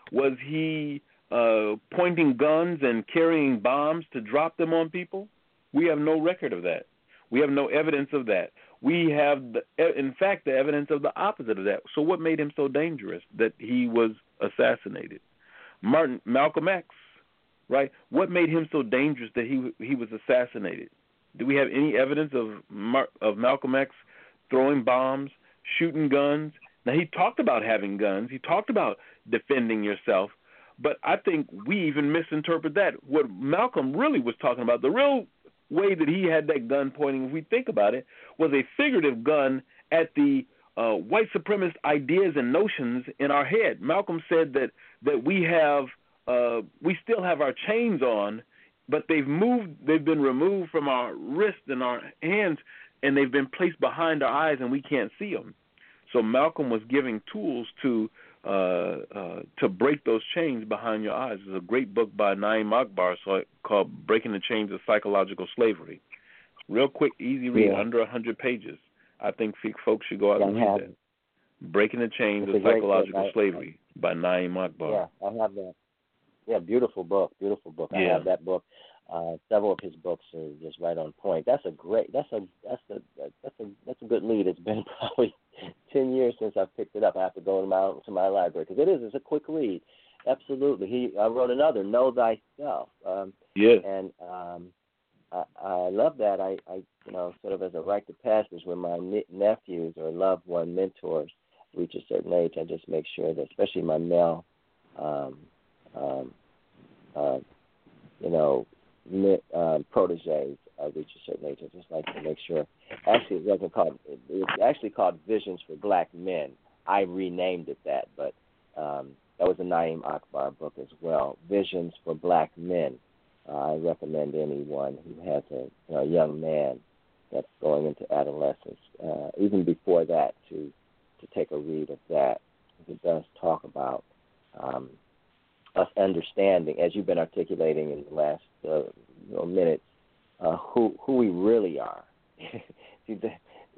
Was he uh, pointing guns and carrying bombs to drop them on people? We have no record of that. We have no evidence of that. We have, the, in fact, the evidence of the opposite of that. So what made him so dangerous that he was assassinated? Martin Malcolm X, right? What made him so dangerous that he he was assassinated? Do we have any evidence of Mar- of Malcolm X throwing bombs, shooting guns? Now, he talked about having guns. He talked about defending yourself. But I think we even misinterpret that. What Malcolm really was talking about, the real way that he had that gun pointing, if we think about it, was a figurative gun at the uh, white supremacist ideas and notions in our head. Malcolm said that that we have, uh, we still have our chains on, but they've moved, they've been removed from our wrists and our hands, and they've been placed behind our eyes, and we can't see them. So Malcolm was giving tools to uh, uh, to break those chains behind your eyes. There's a great book by Naim Akbar called Breaking the Chains of Psychological Slavery. Real quick, easy read, yeah. under one hundred pages. I think folks should go out yeah, and read that. Breaking the Chains it's of Psychological book. Slavery I, by Naim Akbar. Yeah, I have that. Yeah, beautiful book, beautiful book. Yeah. I have that book. Uh, several of his books are just right on point. That's a great. That's a that's a that's a that's a good lead. It's been probably ten years since I've picked it up. I have to go to my to my library because it is. It's a quick read. Absolutely. He. I wrote another. Know Thyself. Um, yeah. And um, I, I love that. I, I you know sort of as a rite of passage when my ne- nephews or loved one mentors reach a certain age, I just make sure that, especially my male, um, um, uh, you know. Uh, proteges uh, reach a certain age. I just like to make sure. Actually, it wasn't called. It's actually called Visions for Black Men. I renamed it that, but um, that was a Naim Akbar book as well. Visions for Black Men. Uh, I recommend anyone who has a, you know, a young man that's going into adolescence, uh, even before that, to to take a read of that. It does talk about um, us understanding, as you've been articulating in the last uh, you know, minutes, uh, who who we really are. See, the,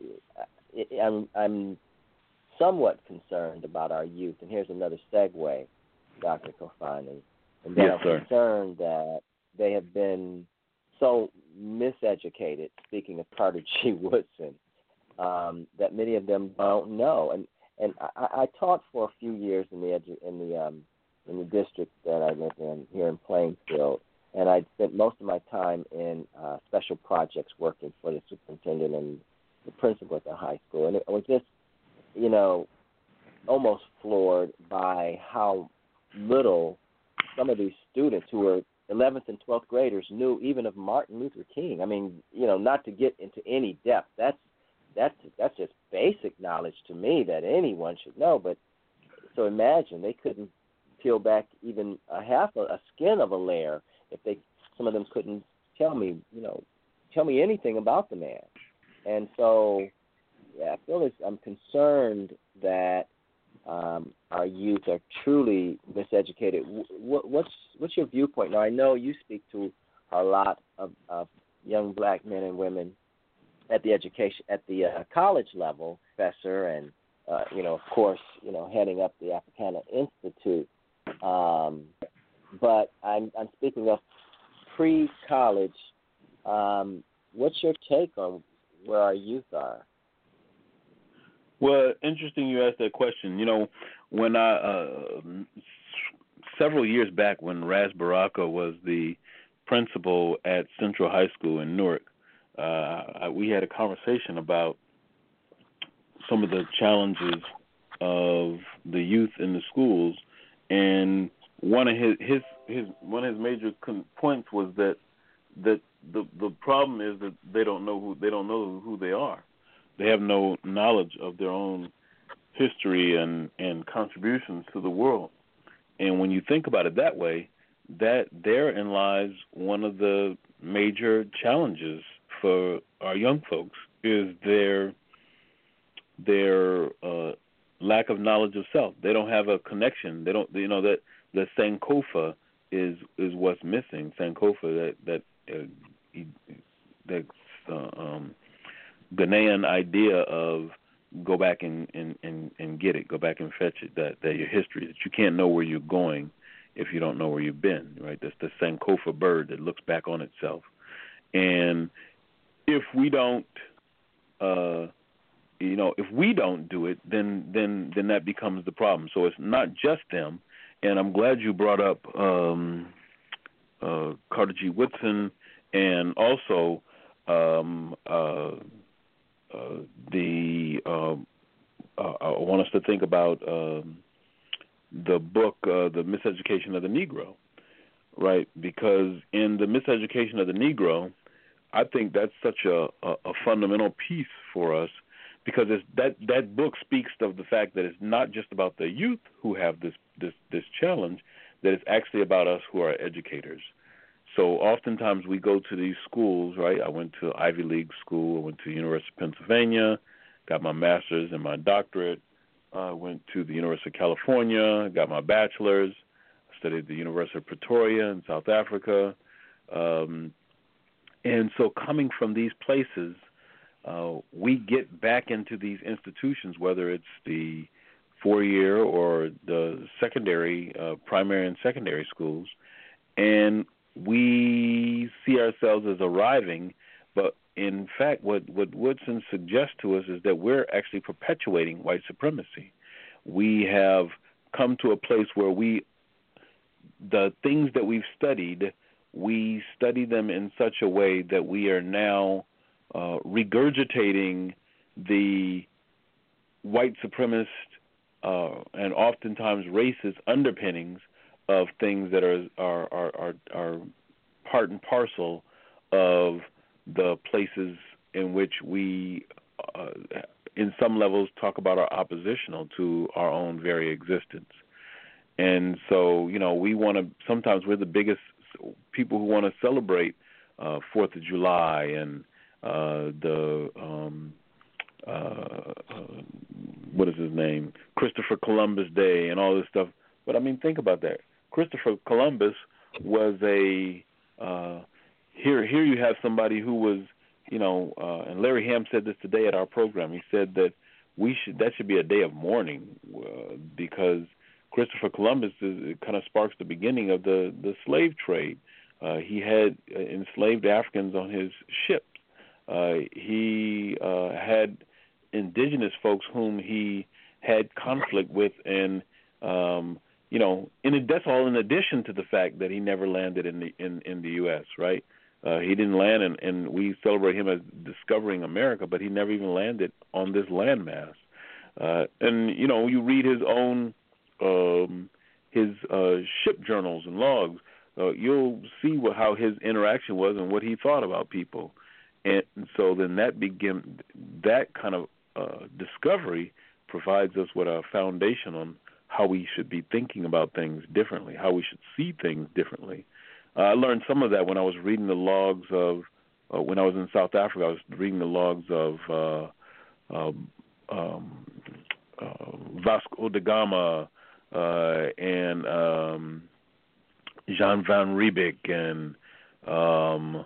I'm I'm somewhat concerned about our youth, and here's another segue, Doctor Kofani. And then yes, I'm sir. concerned that they have been so miseducated. Speaking of Carter G. Woodson, um, that many of them don't know. And and I, I taught for a few years in the edu- in the um, in the district that I live in here in Plainfield, and I spent most of my time in uh, special projects working for the superintendent and the principal at the high school. And it was just, you know, almost floored by how little some of these students who were eleventh and twelfth graders knew even of Martin Luther King. I mean, you know, not to get into any depth. That's that's that's just basic knowledge to me that anyone should know. But so imagine they couldn't peel back even a half a, a skin of a layer if they some of them couldn't tell me, you know, tell me anything about the man. And so, yeah, I feel this, I'm concerned that um, our youth are truly miseducated. What, what's what's your viewpoint? Now, I know you speak to a lot of, of young black men and women at the education at the uh, college level, professor, and uh, you know, of course, you know, heading up the Africana Institute. Um, but I'm, I'm speaking of pre-college. Um, what's your take on where our youth are? Well, interesting you asked that question. You know, when I, uh, several years back when Ras Baraka was the principal at Central High School in Newark, uh, we had a conversation about some of the challenges of the youth in the schools. And one of his his, his one of his major con- points was that that the the problem is that they don't know who they don't know who they are. They have no knowledge of their own history and, and contributions to the world. And when you think about it that way, that therein lies one of the major challenges for our young folks is their their uh, lack of knowledge of self. They don't have a connection. They don't, you know, that the Sankofa is is what's missing. Sankofa, that that uh, that uh, um, Ghanaian idea of go back and, and, and, and get it, go back and fetch it, that, that your history, that you can't know where you're going if you don't know where you've been, right? That's the Sankofa bird that looks back on itself. And if we don't, uh, you know, if we don't do it, then, then, then that becomes the problem. So it's not just them. And I'm glad you brought up um, uh, Carter G. Woodson, and also um, uh, uh, the uh, uh, I want us to think about um, the book, uh, The Miseducation of the Negro, right? Because in The Miseducation of the Negro, I think that's such a, a, a fundamental piece for us, because it's, that that book speaks of the fact that it's not just about the youth who have this, this, this challenge, that it's actually about us who are educators. So oftentimes we go to these schools, right? I went to Ivy League school. I went to the University of Pennsylvania, got my master's and my doctorate. I uh, went to the University of California, got my bachelor's. I studied at the University of Pretoria in South Africa. Um, and so coming from these places, uh, we get back into these institutions, whether it's the four-year or the secondary, uh, primary and secondary schools, and we see ourselves as arriving, but in fact, what, what Woodson suggests to us is that we're actually perpetuating white supremacy. We have come to a place where we, the things that we've studied, we study them in such a way that we are now uh, regurgitating the white supremacist uh, and oftentimes racist underpinnings of things that are are, are are are part and parcel of the places in which we, uh, in some levels, talk about are oppositional to our own very existence. And so, you know, we want to, sometimes we're the biggest people who want to celebrate uh, Fourth of July and uh, the, um, uh, uh, what is his name, Christopher Columbus Day and all this stuff. But, I mean, think about that. Christopher Columbus was a uh, here. Here you have somebody who was, you know, uh, and Larry Ham said this today at our program. He said that we should that should be a day of mourning uh, because Christopher Columbus is, it kind of sparks the beginning of the the slave trade. Uh, he had enslaved Africans on his ships. Uh, he uh, had indigenous folks whom he had conflict with, and um, you know, and that's all in addition to the fact that he never landed in the in, in the U S, right? Uh, he didn't land, and, and we celebrate him as discovering America, but he never even landed on this landmass. Uh, and you know, you read his own um, his uh, ship journals and logs, uh, you'll see what, how his interaction was and what he thought about people. And so then that begin that kind of uh, discovery provides us with a foundation on how we should be thinking about things differently, how we should see things differently. Uh, I learned some of that when I was reading the logs of, uh, when I was in South Africa, I was reading the logs of uh, um, um, uh, Vasco da Gama uh, and um, Jan van Riebeeck, and um,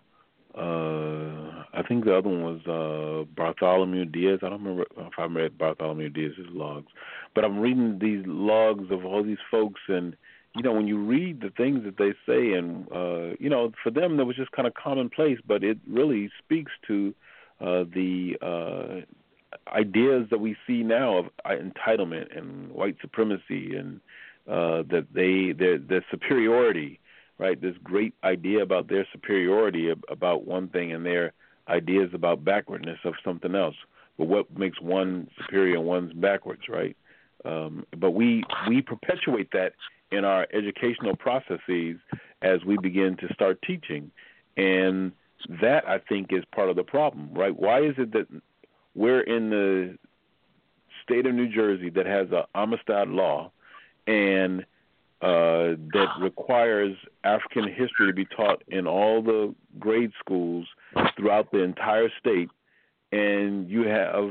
uh, I think the other one was uh, Bartholomew Diaz. I don't remember if I read Bartholomew Diaz's logs, but I'm reading these logs of all these folks, and you know, when you read the things that they say, and uh, you know, for them that was just kind of commonplace, but it really speaks to uh, the uh, ideas that we see now of entitlement and white supremacy, and uh, that they their their superiority, right? This great idea about their superiority about one thing, and their ideas about backwardness of something else. But what makes one superior and one's backwards, right? Um, but we we perpetuate that in our educational processes as we begin to start teaching. And that, I think, is part of the problem, right? Why is it that we're in the state of New Jersey that has a Amistad law and uh, that requires African history to be taught in all the grade schools throughout the entire state, and you have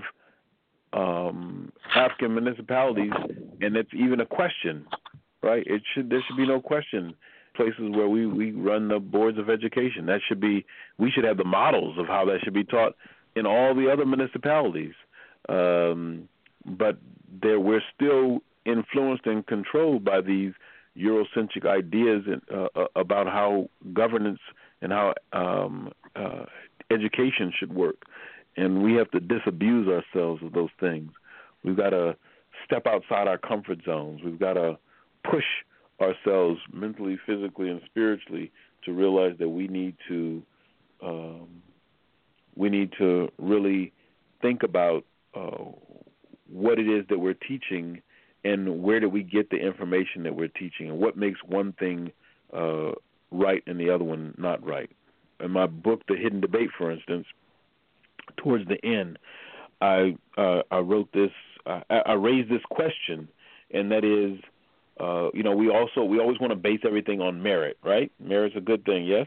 um, African municipalities, and it's even a question, right? It should there should be no question. Places where we, we run the boards of education, that should be we should have the models of how that should be taught in all the other municipalities. um, but there we're still influenced and controlled by these Eurocentric ideas in, uh, about how governance and how um, uh, education should work. And we have to disabuse ourselves of those things. We've got to step outside our comfort zones. We've got to push ourselves mentally, physically, and spiritually to realize that we need to um, we need to really think about uh, what it is that we're teaching and where do we get the information that we're teaching and what makes one thing uh, right and the other one not right. In my book, The Hidden Debate, for instance, towards the end, I uh, I wrote this, uh, I raised this question, and that is, uh, you know, we also we always want to base everything on merit, right? Merit's a good thing, yes?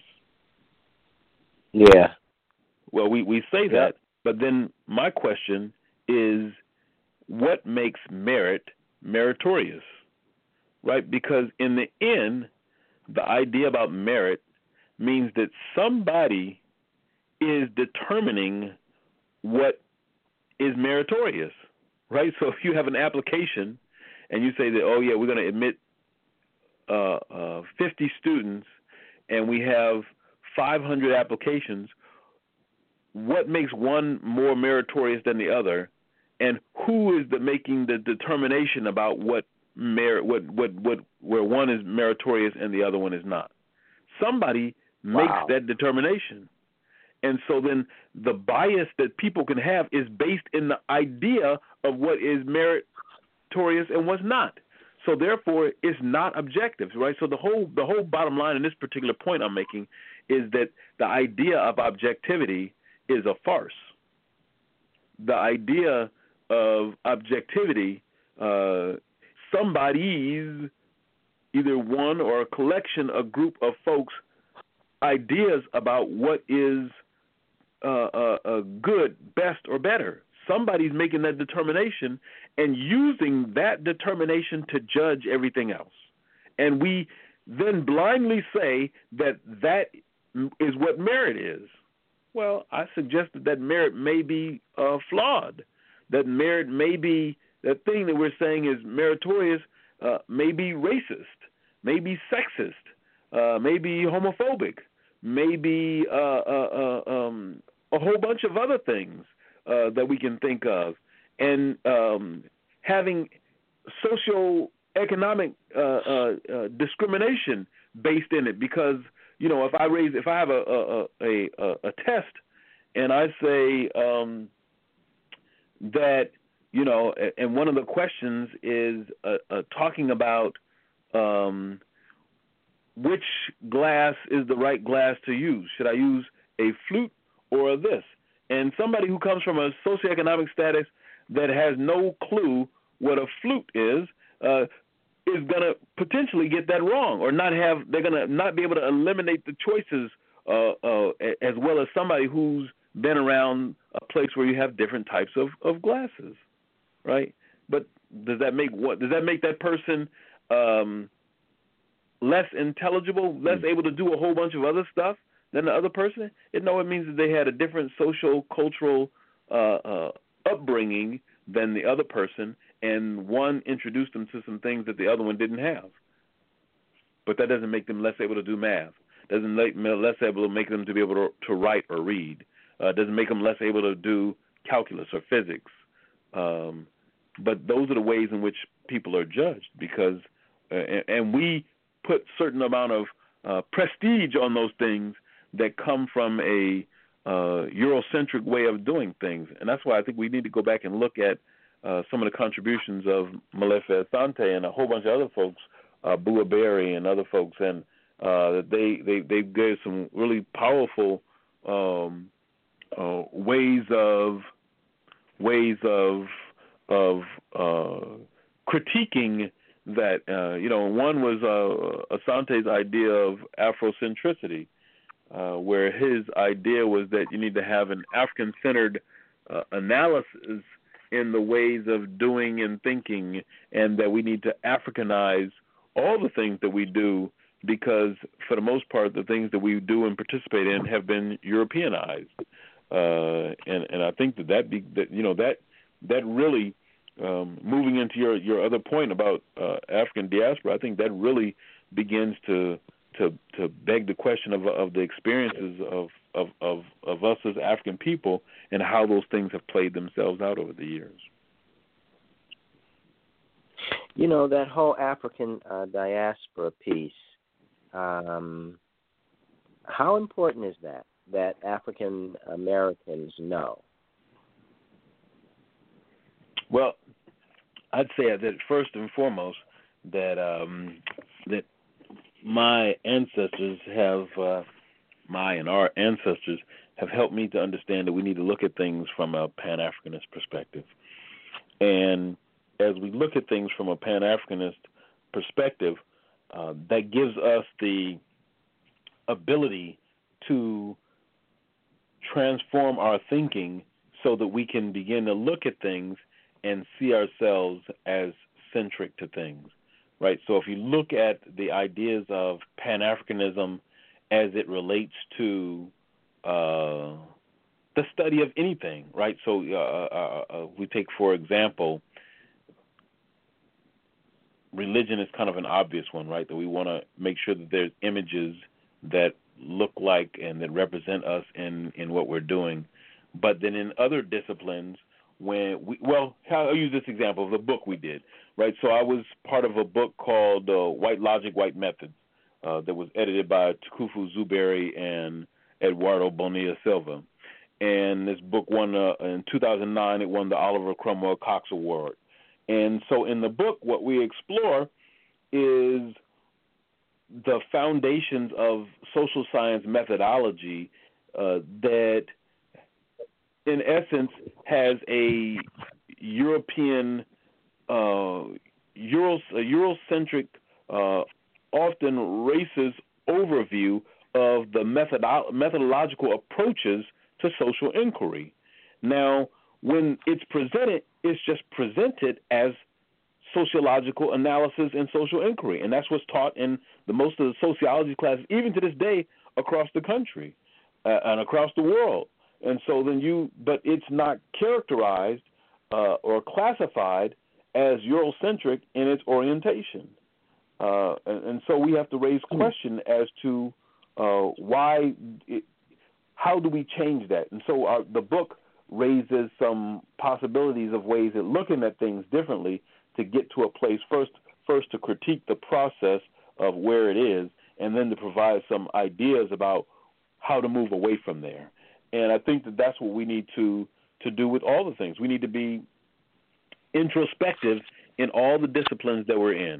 Yeah. Well, we, we say yeah. that, but then my question is, what makes merit meritorious, right? Because in the end, the idea about merit means that somebody is determining what is meritorious, right? So if you have an application and you say that, oh, yeah, we're going to admit uh, uh, fifty students and we have five hundred applications, what makes one more meritorious than the other? And who is the making the determination about what merit, what, what, what, where one is meritorious and the other one is not? Somebody makes wow. that determination. And so then the bias that people can have is based in the idea of what is meritorious and what's not. So therefore, it's not objective, right? So the whole the whole bottom line in this particular point I'm making is that the idea of objectivity is a farce. The idea of objectivity, uh, somebody's, either one or a collection, a group of folks, ideas about what is uh, uh, uh, good, best, or better. Somebody's making that determination and using that determination to judge everything else. And we then blindly say that that is what merit is. Well, I suggested that merit may be uh, flawed, that merit may be, the thing that we're saying is meritorious uh, may be racist, may be sexist, uh, may be homophobic, may be uh, uh, uh, um, a whole bunch of other things uh, that we can think of. And um, having socioeconomic uh, uh, uh, discrimination based in it, because you know, if I raise, if I have a a, a, a, a test, and I say um, that, you know, and one of the questions is uh, uh, talking about um, which glass is the right glass to use. Should I use a flute or a this? And somebody who comes from a socioeconomic status that has no clue what a flute is, uh, is going to potentially get that wrong, or not have, they're going to not be able to eliminate the choices uh, uh, as well as somebody who's been around a place where you have different types of, of glasses, right? But does that make what, does that make that person um, less intelligible, less able to do a whole bunch of other stuff than the other person? It, no, it means that they had a different social, cultural uh, uh, upbringing than the other person, and one introduced them to some things that the other one didn't have. But that doesn't make them less able to do math. Doesn't make less able to make them to be able to, to write or read. Uh, doesn't make them less able to do calculus or physics. Um, but those are the ways in which people are judged, because uh, and, and we put certain amount of uh, prestige on those things that come from a uh, Eurocentric way of doing things. And that's why I think we need to go back and look at uh, some of the contributions of Molefi Asante and a whole bunch of other folks, uh, Bua Berry and other folks, and uh, they, they, they gave some really powerful um, uh, ways of ways of of uh, critiquing that. Uh, you know, one was uh, Asante's idea of Afrocentricity, uh, where his idea was that you need to have an African-centered uh, analysis in the ways of doing and thinking, and that we need to Africanize all the things that we do, because for the most part, the things that we do and participate in have been Europeanized. Uh, and, and I think that that, be, that you know that that really, um, moving into your, your other point about uh, African diaspora, I think that really begins to to to beg the question of of the experiences of, of, of, of us as African people and how those things have played themselves out over the years. You know, that whole African uh, diaspora piece, um, how important is that, that African Americans know? Well, I'd say that first and foremost that um, that my ancestors have, uh, my and our ancestors have helped me to understand that we need to look at things from a Pan-Africanist perspective. And as we look at things from a Pan-Africanist perspective, uh, that gives us the ability to transform our thinking so that we can begin to look at things and see ourselves as centric to things, right? So if you look at the ideas of Pan-Africanism as it relates to uh, the study of anything, right? So uh, uh, uh, we take, for example, religion is kind of an obvious one, right? That we want to make sure that there's images that look like and that represent us in, in what we're doing. But then in other disciplines, when we, well, I'll use this example of the book we did, right? So I was part of a book called uh, White Logic, White Methods uh, that was edited by Tukufu Zuberi and Eduardo Bonilla Silva. And this book won, uh, in two thousand nine, it won the Oliver Cromwell Cox Award. And so in the book, what we explore is the foundations of social science methodology uh, that, in essence, has a European, uh, Euro, a Eurocentric, uh, often racist overview of the methodo- methodological approaches to social inquiry. Now, when it's presented, it's just presented as sociological analysis and social inquiry, and that's what's taught in the most of the sociology classes, even to this day, across the country uh, and across the world. And so then you, but it's not characterized uh, or classified as Eurocentric in its orientation. Uh, and, and so we have to raise question as to uh, why, it, how do we change that? And so our, the book raises some possibilities of ways of looking at things differently to get to a place first, first to critique the process of where it is, and then to provide some ideas about how to move away from there. And I think that that's what we need to, to do with all the things. We need to be introspective in all the disciplines that we're in.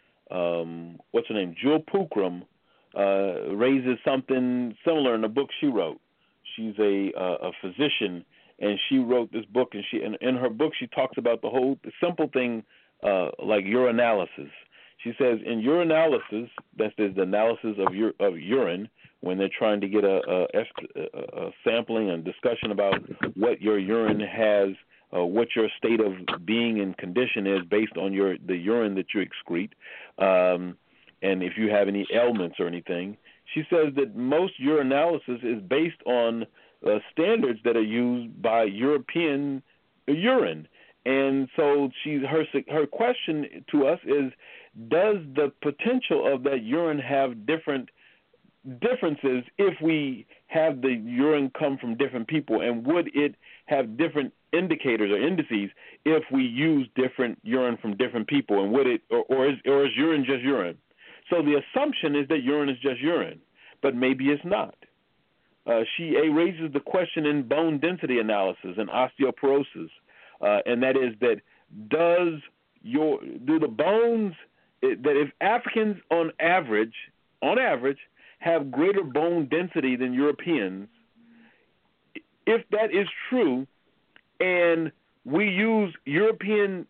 Um, what's her name? Jewel Pookrum uh, raises something similar in the book she wrote. She's a, uh, a physician, and she wrote this book, and she and in her book she talks about the whole the simple thing uh, like urinalysis. She says in urinalysis, that's the analysis of ur- of urine, when they're trying to get a, a, a sampling and discussion about what your urine has, uh, what your state of being and condition is based on your the urine that you excrete, um, and if you have any ailments or anything. She says that most urinalysis is based on uh, standards that are used by European urine. And so she, her her question to us is, does the potential of that urine have different differences if we have the urine come from different people, and would it have different indicators or indices if we use different urine from different people, and would it, or, or is or is urine just urine? So the assumption is that urine is just urine, but maybe it's not. Uh, she uh, raises the question in bone density analysis and osteoporosis, uh, and that is that does your do the bones that if Africans on average on average have greater bone density than Europeans, if that is true, and we use European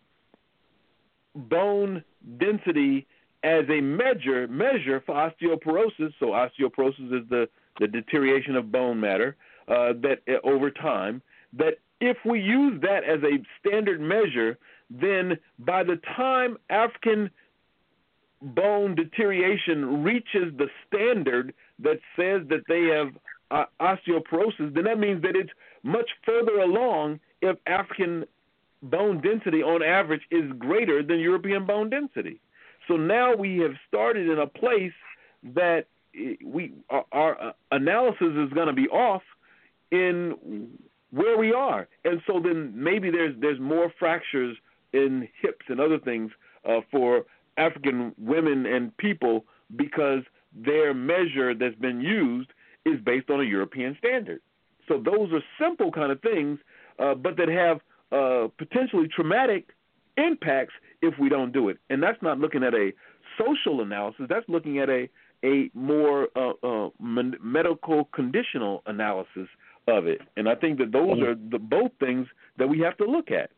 bone density as a measure measure for osteoporosis, so osteoporosis is the, the deterioration of bone matter uh, that uh, over time, that if we use that as a standard measure, then by the time African bone deterioration reaches the standard that says that they have uh, osteoporosis, then that means that it's much further along if African bone density on average is greater than European bone density. So now we have started in a place that we our, our analysis is going to be off in where we are, and so then maybe there's there's more fractures in hips and other things uh, for African women and people because their measure that's been used is based on a European standard. So those are simple kind of things, uh, but that have uh, potentially traumatic impacts if we don't do it. And that's not looking at a social analysis. That's looking at a a more uh, uh, medical conditional analysis of it. And I think that those are the both things that we have to look at.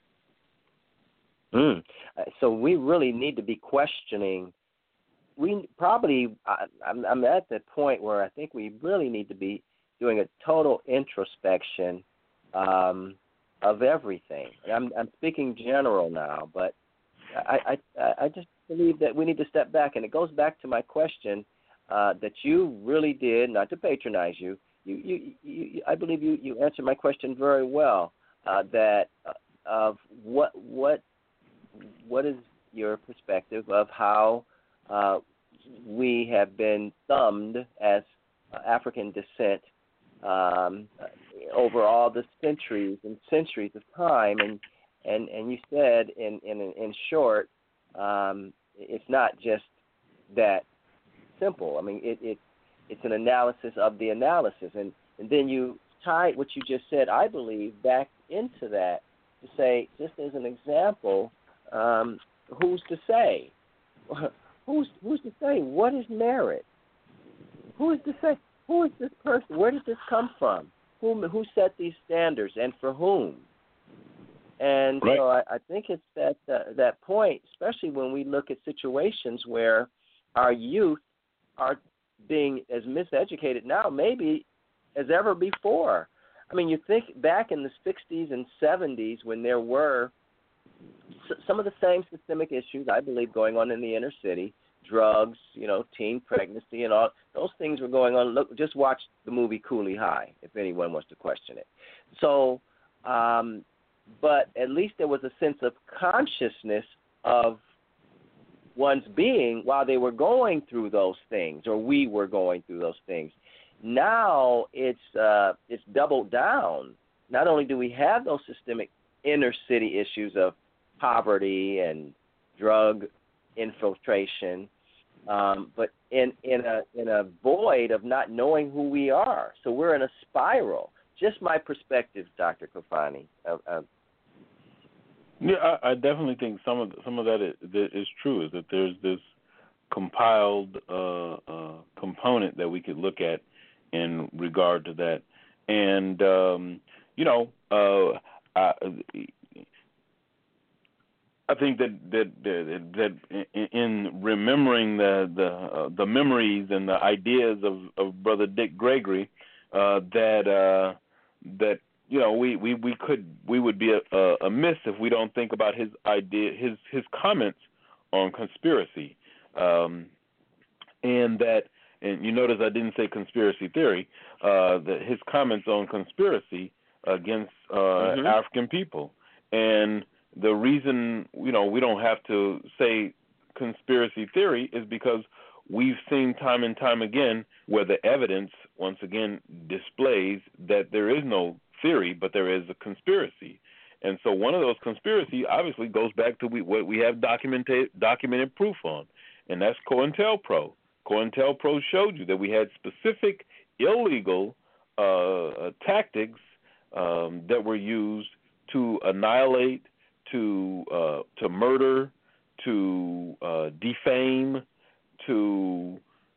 Mm. So we really need to be questioning. We probably, I, I'm, I'm at that point where I think we really need to be doing a total introspection um, of everything. And I'm, I'm speaking general now, but I, I, I just believe that we need to step back. And it goes back to my question uh, that you really did, not to patronize you, you, you, you I believe you, you answered my question very well, uh, that uh, of what what what is your perspective of how uh, we have been thumbed as uh, African descent um, over all the centuries and centuries of time, and and, and you said in in, in short, um, it's not just that simple. I mean, it, it it's an analysis of the analysis, and, and then you tie what you just said, I believe, back into that to say, just as an example, um, who's to say? Who's who's to say? What is merit? Who is to say? Who is this person? Where did this come from? Who who set these standards and for whom? And right. so I, I think it's that uh, that point, especially when we look at situations where our youth are being as miseducated now, maybe as ever before. I mean, you think back in the sixties and seventies when there were some of the same systemic issues, I believe, going on in the inner city, drugs, you know, teen pregnancy and all, those things were going on. Look, just watch the movie Cooley High, if anyone wants to question it. So, um, but at least there was a sense of consciousness of one's being while they were going through those things, or we were going through those things. Now it's uh, it's doubled down. Not only do we have those systemic inner city issues of poverty and drug infiltration, um, but in in a in a void of not knowing who we are. So we're in a spiral. Just my perspective, Doctor Kofani. Uh, uh, Yeah, I, I definitely think some of some of that is, that is true. Is that there's this compiled uh, uh, component that we could look at in regard to that, and um, you know, uh, I, I think that that that, that in remembering the the uh, the memories and the ideas of, of Brother Dick Gregory, uh, that uh, that. You know, we, we, we could we would be a, a, amiss if we don't think about his idea, his his comments on conspiracy, um, and that and you notice I didn't say conspiracy theory. Uh, that his comments on conspiracy against uh, mm-hmm. African people, and the reason you know we don't have to say conspiracy theory is because we've seen time and time again where the evidence once again displays that there is no theory, but there is a conspiracy. And so one of those conspiracy obviously goes back to we, what we have documented documented proof on, and that's COINTELPRO. COINTELPRO showed you that we had specific illegal uh, tactics um, that were used to annihilate, to uh, to murder, to uh, defame, to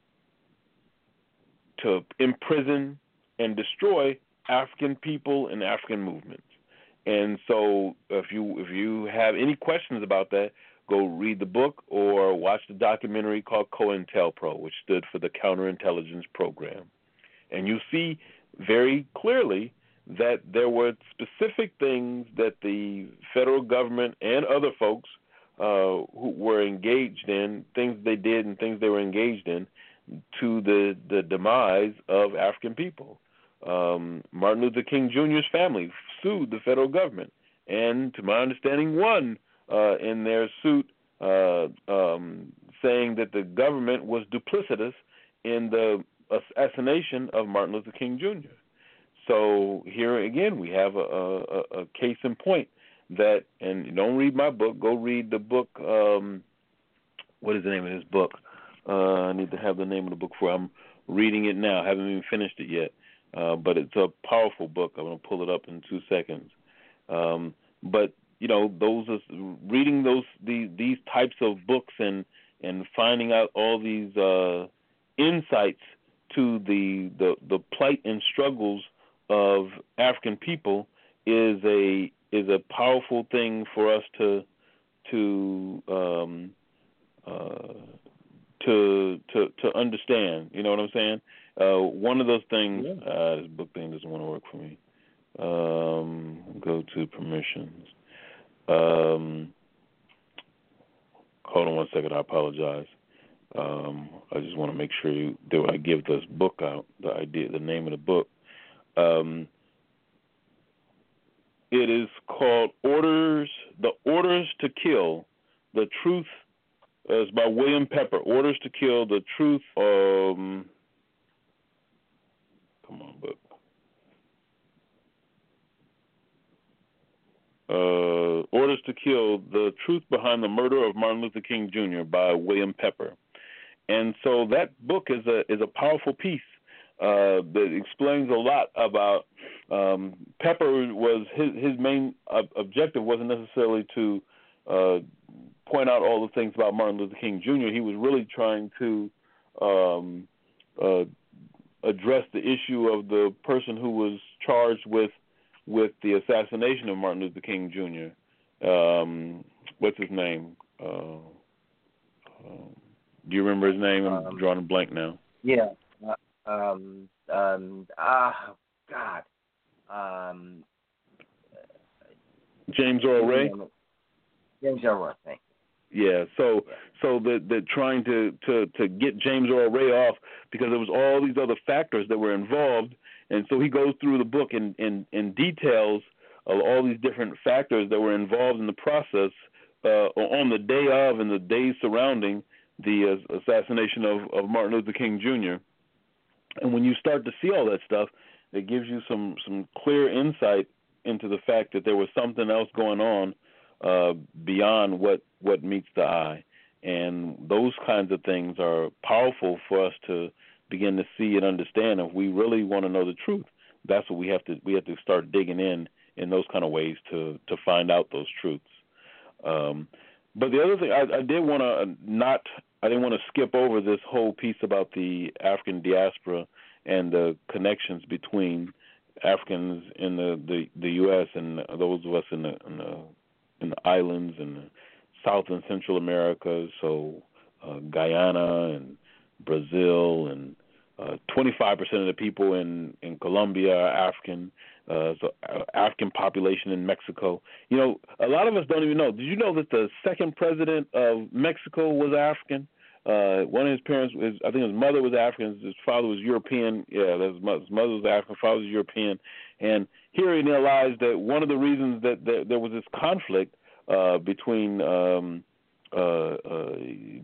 to imprison and destroy African people and African movements. And so if you if you have any questions about that, go read the book or watch the documentary called COINTELPRO, which stood for the Counterintelligence Program. And you see very clearly that there were specific things that the federal government and other folks uh, who were engaged in, things they did and things they were engaged in, to the, the demise of African people. Um, Martin Luther King Junior's family sued the federal government and to my understanding, won uh, in their suit, uh, um, saying that the government was duplicitous in the assassination of Martin Luther King Junior So here again, we have a, a, a case in point that, and don't read my book, go read the book, um, what is the name of this book? Uh, I need to have the name of the book for I'm reading it now. I haven't even finished it yet, uh, but it's a powerful book. I'm going to pull it up in two seconds. Um, but, you know, those are, reading those these, these types of books and, and finding out all these uh, insights to the, the the plight and struggles of African people is a is a powerful thing for us to to um, uh, to to to understand. You know what I'm saying? Uh, one of those things. Yeah. Uh, this book thing doesn't want to work for me. Um, go to permissions. Um, hold on one second. I apologize. Um, I just want to make sure you, that I give this book out, the idea, the name of the book. Um, it is called Orders, The Orders to Kill, The Truth, uh, it's by William Pepper, Orders to Kill, The Truth, um, come on, book. Uh, Orders to Kill, The Truth Behind the Murder of Martin Luther King Junior by William Pepper. And so that book is a is a powerful piece uh, that explains a lot about um, Pepper. Was his his main ob- objective wasn't necessarily to uh, point out all the things about Martin Luther King Junior He was really trying to um, uh, address the issue of the person who was charged with with the assassination of Martin Luther King Junior Um, what's his name? Uh, um, Do you remember his name? I'm um, drawing a blank now. Yeah. Uh, um. Um. Ah. God. Um. James Earl Ray. James Earl Ray. Thank you. Yeah. So, so the the trying to, to, to get James Earl Ray off because there was all these other factors that were involved, and so he goes through the book and in, in, in details of all these different factors that were involved in the process uh, on the day of and the days surrounding the uh, assassination of, of Martin Luther King Junior And when you start to see all that stuff, it gives you some, some clear insight into the fact that there was something else going on uh, beyond what, what meets the eye. And those kinds of things are powerful for us to begin to see and understand. If we really want to know the truth, that's what we have to we have to start digging in in those kind of ways to, to find out those truths. Um, But the other thing, I, I did want to not, I didn't want to skip over this whole piece about the African diaspora and the connections between Africans in the, the, the U S and those of us in the, in the in the islands and the South and Central America, so uh, Guyana and Brazil, and uh, twenty-five percent of the people in, in Colombia are African. Uh, so uh, African population in Mexico. You know, a lot of us don't even know. Did you know that the second president of Mexico was African? Uh, one of his parents, his, I think his mother was African. His father was European. Yeah, his mother was African. His father was European. And here he realized that one of the reasons that, that there was this conflict uh, between um, uh, uh,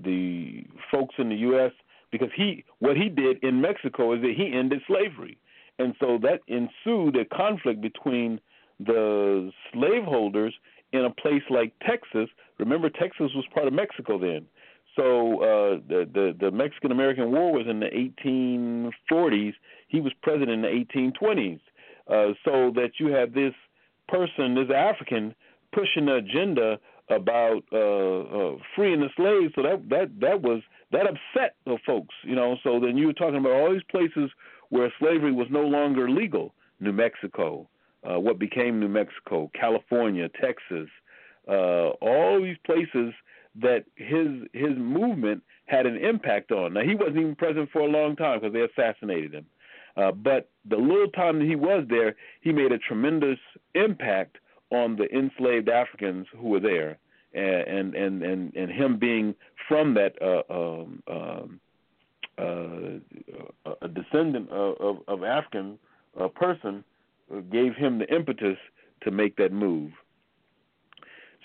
the folks in the U S because he, what he did in Mexico is that he ended slavery. And so that ensued a conflict between the slaveholders in a place like Texas. Remember, Texas was part of Mexico then. So uh, the, the, the Mexican-American War was in the eighteen forties. He was president in the eighteen twenties. Uh, so that you have this person, this African, pushing the agenda about uh, uh, freeing the slaves. So that, that, that was that upset the folks, you know. So then you were talking about all these places where slavery was no longer legal. New Mexico, uh, what became New Mexico, California, Texas, uh, all these places that his his movement had an impact on. Now, he wasn't even president for a long time because they assassinated him. Uh, but the little time that he was there, he made a tremendous impact on the enslaved Africans who were there, and and and, and him being from that uh, um, um, uh, a descendant of, of, of African uh, person gave him the impetus to make that move.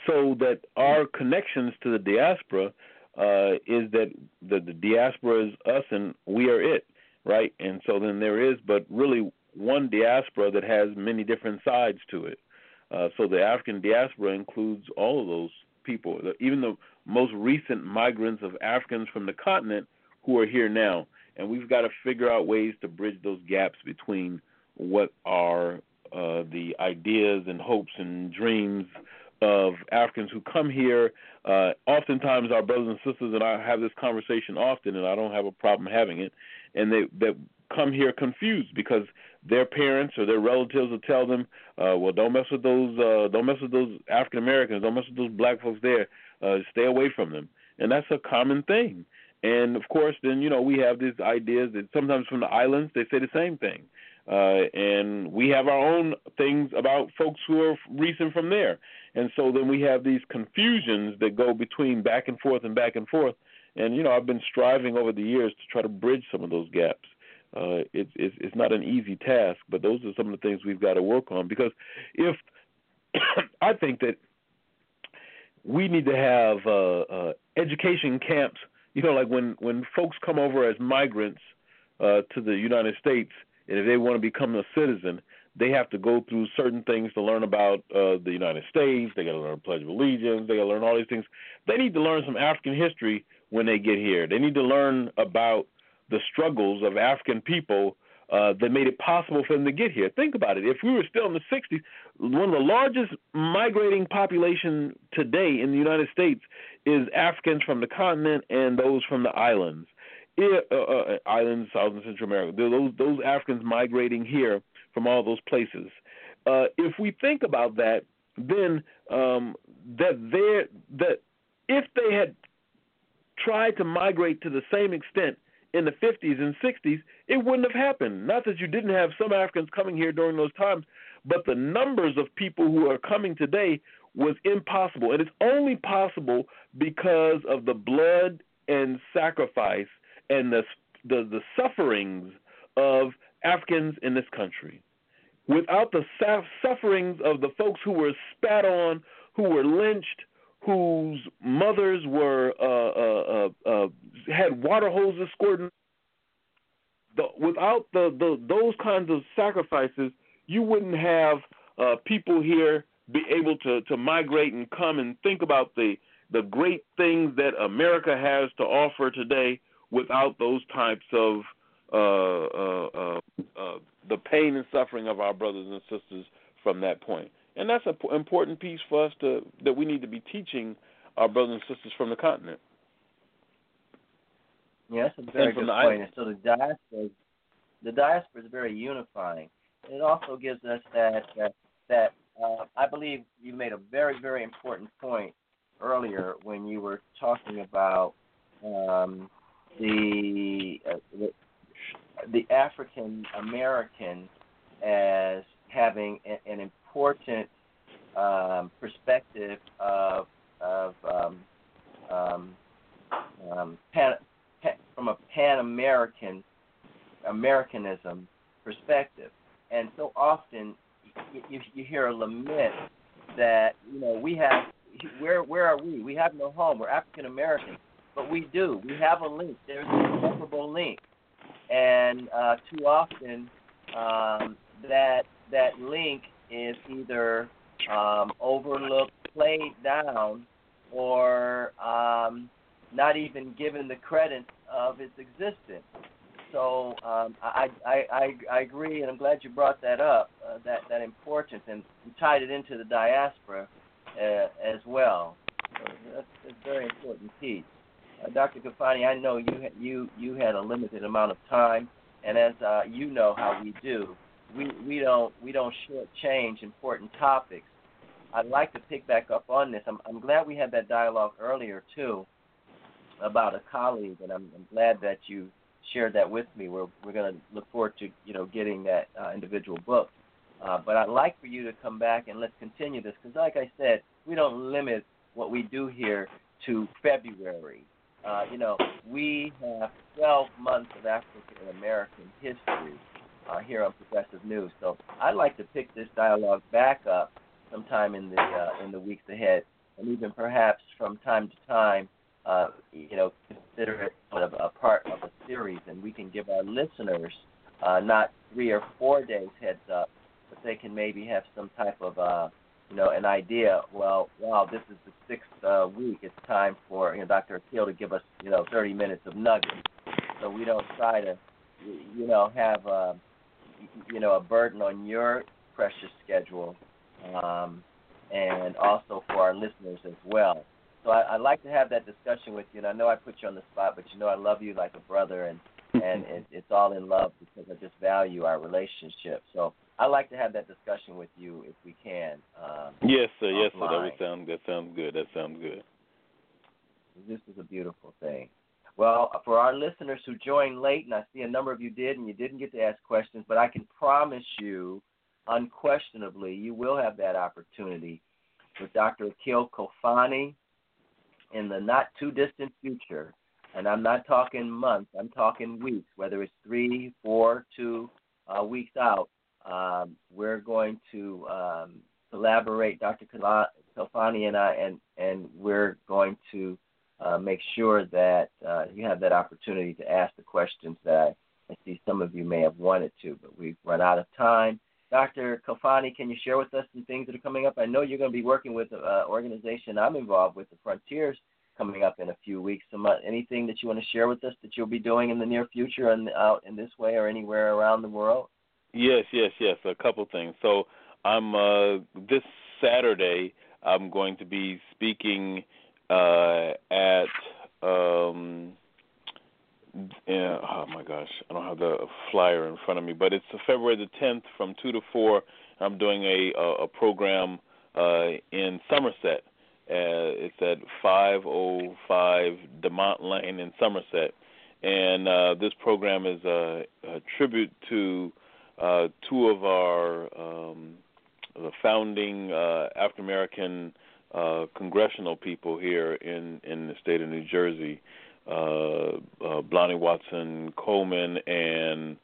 so that our connections to the diaspora uh, is that the, the diaspora is us and we are it, right? And so then there is but really one diaspora that has many different sides to it. Uh, so the African diaspora includes all of those people, even the most recent migrants of Africans from the continent who are here now. And we've got to figure out ways to bridge those gaps between what are uh, the ideas and hopes and dreams of Africans who come here. Uh, oftentimes our brothers and sisters and I have this conversation often, and I don't have a problem having it, and they that come here confused because their parents or their relatives will tell them, uh, well, don't mess with those, uh, don't mess with those African Americans, don't mess with those black folks there, uh, stay away from them. And that's a common thing. And, of course, then, you know, we have these ideas that sometimes from the islands they say the same thing. Uh, and we have our own things about folks who are recent from there. And so then we have these confusions that go between back and forth and back and forth. And, you know, I've been striving over the years to try to bridge some of those gaps. Uh, it, it's, it's not an easy task, but those are some of the things we've got to work on. Because if I think that we need to have uh, uh, education camps. You know, like when, when folks come over as migrants uh, to the United States, and if they want to become a citizen, they have to go through certain things to learn about uh, the United States. They got to learn Pledge of Allegiance. They got to learn all these things. They need to learn some African history when they get here. They need to learn about the struggles of African people uh, that made it possible for them to get here. Think about it. If we were still in the sixties, one of the largest migrating population today in the United States is Africans from the continent and those from the islands. It, uh, uh, islands, South and Central America. Those those Africans migrating here from all those places. Uh, if we think about that, then um, that they that if they had tried to migrate to the same extent in the fifties and sixties, it wouldn't have happened. Not that you didn't have some Africans coming here during those times, but the numbers of people who are coming today was impossible. And it's only possible because of the blood and sacrifice and the, the, the sufferings of Africans in this country. Without the sufferings of the folks who were spat on, who were lynched, whose mothers were uh, uh, uh, had water hoses squirting. The, without the, the those kinds of sacrifices, you wouldn't have uh, people here be able to, to migrate and come and think about the the great things that America has to offer today. Without those types of uh, uh, uh, uh, the pain and suffering of our brothers and sisters from that point. And that's an important piece for us to that we need to be teaching our brothers and sisters from the continent. Yeah, that's a very good point. And so the diaspora, the diaspora is very unifying. It also gives us that that, that uh, I believe you made a very, very important point earlier when you were talking about um, the, uh, the the African American as having a, an important um, perspective of of um, um, um, pan, pan, from a Pan-American Americanism perspective, and so often you, you, you hear a lament that you know we have where where are we? We have no home. We're African Americans, but we do. We have a link. There's an inseparable link, and uh, too often um, that that link is either um, overlooked, played down, or um, not even given the credit of its existence. So um, I, I, I, I agree, and I'm glad you brought that up, uh, that, that importance, and tied it into the diaspora uh, as well. So that's, that's a very important piece. Uh, Doctor Kafani, I know you, you, you had a limited amount of time, and as uh, you know how we do, we, we don't we don't shortchange important topics. I'd like to pick back up on this. I'm, I'm glad we had that dialogue earlier, too, about a colleague, and I'm, I'm glad that you shared that with me. We're, we're going to look forward to, you know, getting that uh, individual book. Uh, but I'd like for you to come back and let's continue this, because like I said, we don't limit what we do here to February. Uh, you know, we have twelve months of African American history uh, here on Progressive News. So I'd like to pick this dialogue back up sometime in the uh, in the weeks ahead. and even perhaps from time to time, uh, you know, consider it sort of a part of a series, and we can give our listeners uh, not three or four days heads up, but they can maybe have some type of, uh, you know, an idea. Well, wow, this is the sixth uh, week. It's time for you know, Doctor Akil to give us, you know, thirty minutes of nuggets, so we don't try to, you know, have, uh, you know, a burden on your precious schedule, um, and also for our listeners as well. So I, I'd like to have that discussion with you, and I know I put you on the spot, but you know I love you like a brother, and, and it, it's all in love because I just value our relationship. So I'd like to have that discussion with you if we can. Um, yes, sir. Yes, offline. sir. That would sound. That sounds good. That sounds good. This is a beautiful thing. Well, for our listeners who joined late, and I see a number of you did, and you didn't get to ask questions, but I can promise you, unquestionably, you will have that opportunity with Doctor Akil Kofani in the not-too-distant future. And I'm not talking months. I'm talking weeks, whether it's three, four, two uh, weeks out. Um, we're going to um, collaborate, Doctor Kofani and I, and, and we're going to uh, make sure that uh, you have that opportunity to ask the questions that I, I see some of you may have wanted to, but we've run out of time. Doctor Kofani, can you share with us some things that are coming up? I know you're going to be working with an uh, organization I'm involved with, the Frontiers, coming up in a few weeks. Some, uh, anything that you want to share with us that you'll be doing in the near future and out in this way or anywhere around the world? Yes, yes, yes. A couple things. So I'm uh, this Saturday. I'm going to be speaking uh, at. Um, Yeah, oh my gosh, I don't have the flyer in front of me, but it's February the tenth from two to four. I'm doing a a, a program uh, in Somerset. Uh, it's at five oh five DeMont Lane in Somerset, and uh, this program is a, a tribute to uh, two of our um, the founding uh, African American uh, congressional people here in in the state of New Jersey. Uh, uh, Blonnie Watson Coleman and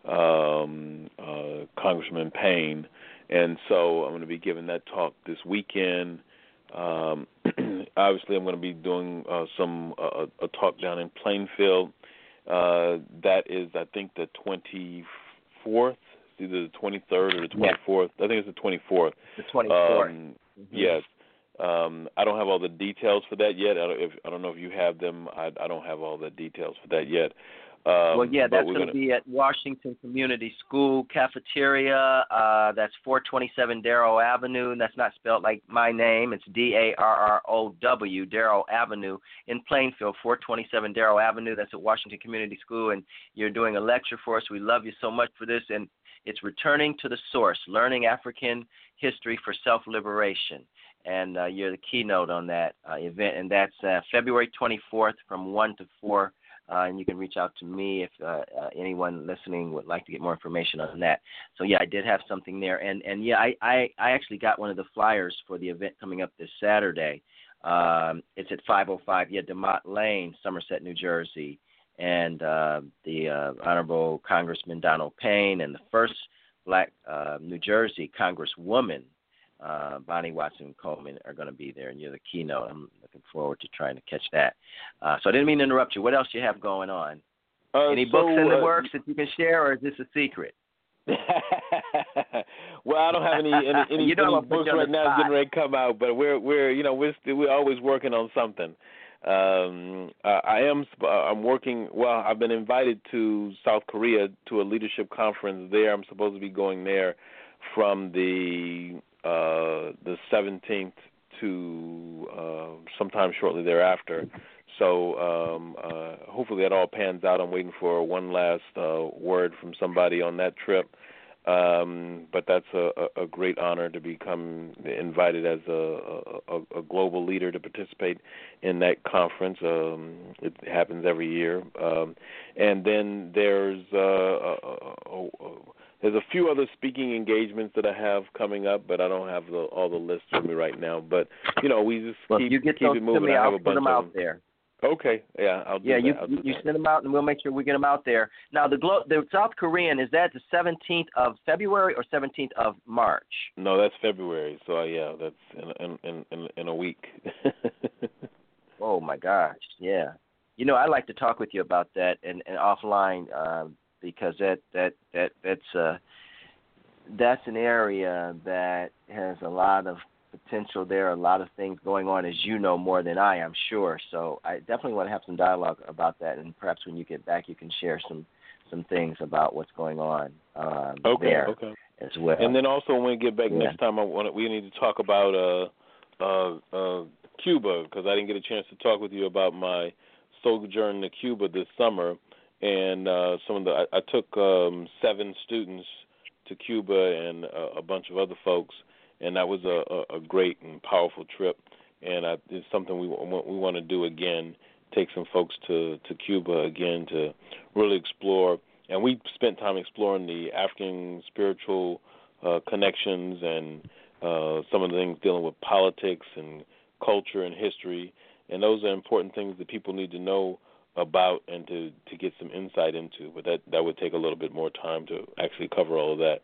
um, uh, Congressman Payne. And so I'm going to be giving that talk this weekend. Um, obviously, I'm going to be doing uh, some uh, a talk down in Plainfield. Uh, that is, I think, the twenty-fourth. It's either the twenty-third or the twenty-fourth. Yeah. I think it's the twenty-fourth. The twenty-fourth. Um, mm-hmm. Yes. Um, I don't have all the details for that yet. I don't, if, I don't know if you have them. I, I don't have all the details for that yet. Um, well, yeah, that's going to be at Washington Community School Cafeteria. Uh, that's four twenty-seven Darrow Avenue. That's not spelled like my name. It's D A R R O W, Darrow Avenue in Plainfield, four twenty-seven Darrow Avenue. That's at Washington Community School, and you're doing a lecture for us. We love you so much for this, and it's Returning to the Source, Learning African History for Self-Liberation. And uh, you're the keynote on that uh, event, and that's uh, February twenty-fourth from one to four, uh, and you can reach out to me if uh, uh, anyone listening would like to get more information on that. So, yeah, I did have something there, and, and yeah, I, I, I actually got one of the flyers for the event coming up this Saturday. Um, it's at five oh five, yeah, DeMont Lane, Somerset, New Jersey, and uh, the uh, Honorable Congressman Donald Payne and the first black uh, New Jersey Congresswoman, Uh, Bonnie Watson Coleman, are going to be there, and you're the keynote. I'm looking forward to trying to catch that. Uh, so I didn't mean to interrupt you. What else do you have going on? Uh, Any so, books in the uh, works that you can share, or is this a secret? Well, I don't have any any, any, you know any books right now getting ready to come out, but we're we're you know we're still, we're always working on something. Um, uh, I am I'm working. Well, I've been invited to South Korea to a leadership conference there. I'm supposed to be going there from the Uh, the seventeenth to uh, sometime shortly thereafter. So um, uh, hopefully that all pans out. I'm waiting for one last uh, word from somebody on that trip. Um, but that's a, a great honor to become invited as a, a, a global leader to participate in that conference. Um, it happens every year. Um, and then there's uh, a, a, a, There's a few other speaking engagements that I have coming up, but I don't have the, all the lists with me right now. But, you know, we just well, keep, you get keep those it moving. To me, I have I'll a put bunch them of out them. there. Okay, yeah, I'll do yeah, that. you I'll do you that. send them out, and we'll make sure we get them out there. Now, the glo- the South Korean, is that the seventeenth of February or seventeenth of March? No, that's February. So uh, yeah, that's in in in, in a week. Oh my gosh, yeah. You know, I'd like to talk with you about that and, and offline uh, because that that that that's uh that's an area that has a lot of potential there, a lot of things going on, as you know more than I, I'm sure. So I definitely want to have some dialogue about that, and perhaps when you get back, you can share some some things about what's going on um, okay, there okay. as well. And then also when we get back Yeah. next time, I want we need to talk about uh uh uh Cuba, because I didn't get a chance to talk with you about my sojourn to Cuba this summer, and uh, some of the I, I took um, seven students to Cuba and uh, a bunch of other folks. And that was a, a, a great and powerful trip, and I, it's something we we want to do again. Take some folks to, to Cuba again to really explore. And we spent time exploring the African spiritual uh, connections and uh, some of the things dealing with politics and culture and history. And those are important things that people need to know about and to, to get some insight into. But that, that would take a little bit more time to actually cover all of that.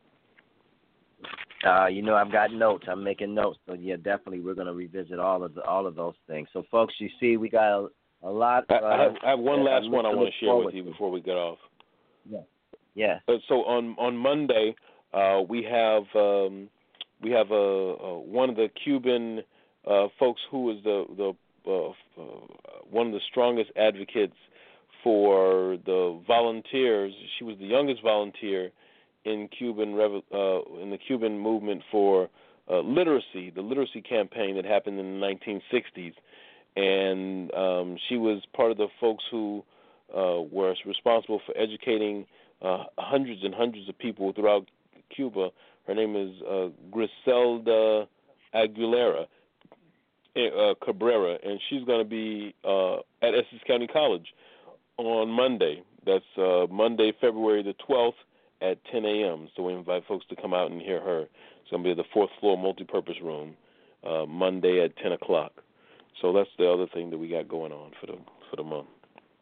Uh, you know, I've got notes. I'm making notes. So yeah, definitely, we're going to revisit all of the, all of those things. So, folks, you see, we got a, a lot. Uh, I, have, I have one last one I want to share with you to. before we get off. Yeah. Yeah. Uh, so on on Monday, uh, we have um, we have a, a one of the Cuban uh, folks who is the the uh, uh, one of the strongest advocates for the volunteers. She was the youngest volunteer in Cuban uh, in the Cuban movement for uh, literacy, the literacy campaign that happened in the nineteen sixties, and um, she was part of the folks who uh, were responsible for educating uh, hundreds and hundreds of people throughout Cuba. Her name is uh, Griselda Aguilera uh, Cabrera, and she's going to be uh, at Essex County College on Monday. That's uh, Monday, February the twelfth. At ten a.m., so we invite folks to come out and hear her. It's going to be at the fourth floor multipurpose room, uh, Monday at ten o'clock. So that's the other thing that we got going on for the for the month.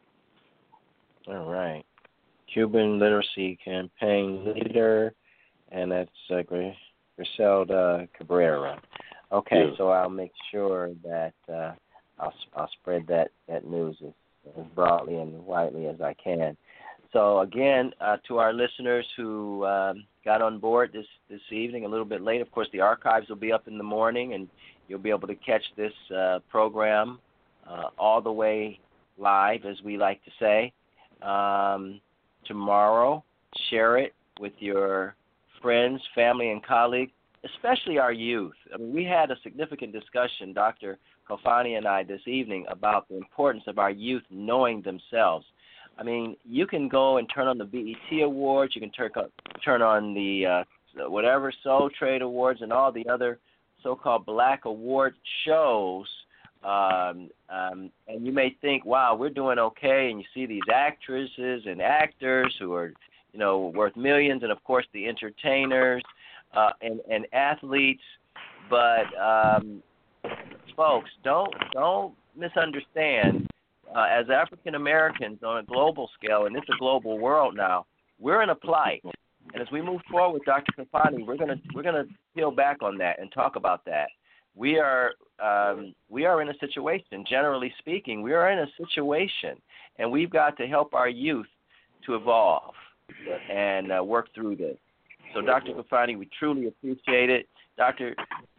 All right. Cuban Literacy Campaign leader, and that's uh, Griselda Cabrera. Okay, yeah. So I'll make sure that uh, I'll I'll spread that, that news as, as broadly and widely as I can. So, again, uh, to our listeners who um, got on board this, this evening a little bit late, of course, the archives will be up in the morning, and you'll be able to catch this uh, program uh, all the way live, as we like to say. Um, tomorrow, share it with your friends, family, and colleagues, especially our youth. I mean, we had a significant discussion, Doctor Kofani and I, this evening about the importance of our youth knowing themselves. I mean, you can go and turn on the B E T Awards, you can turn turn on the uh, whatever Soul Trade Awards and all the other so-called black award shows, um, um, and you may think, wow, we're doing okay, and you see these actresses and actors who are, you know, worth millions, and, of course, the entertainers uh, and, and athletes, but, um, folks, don't don't misunderstand. Uh, as African Americans on a global scale, and it's a global world now, we're in a plight. And as we move forward, Doctor Kofani, we're gonna we're gonna peel back on that and talk about that. We are um, we are in a situation, generally speaking, we are in a situation, and we've got to help our youth to evolve and uh, work through this. So, Doctor Kofani, we truly appreciate it. Doctor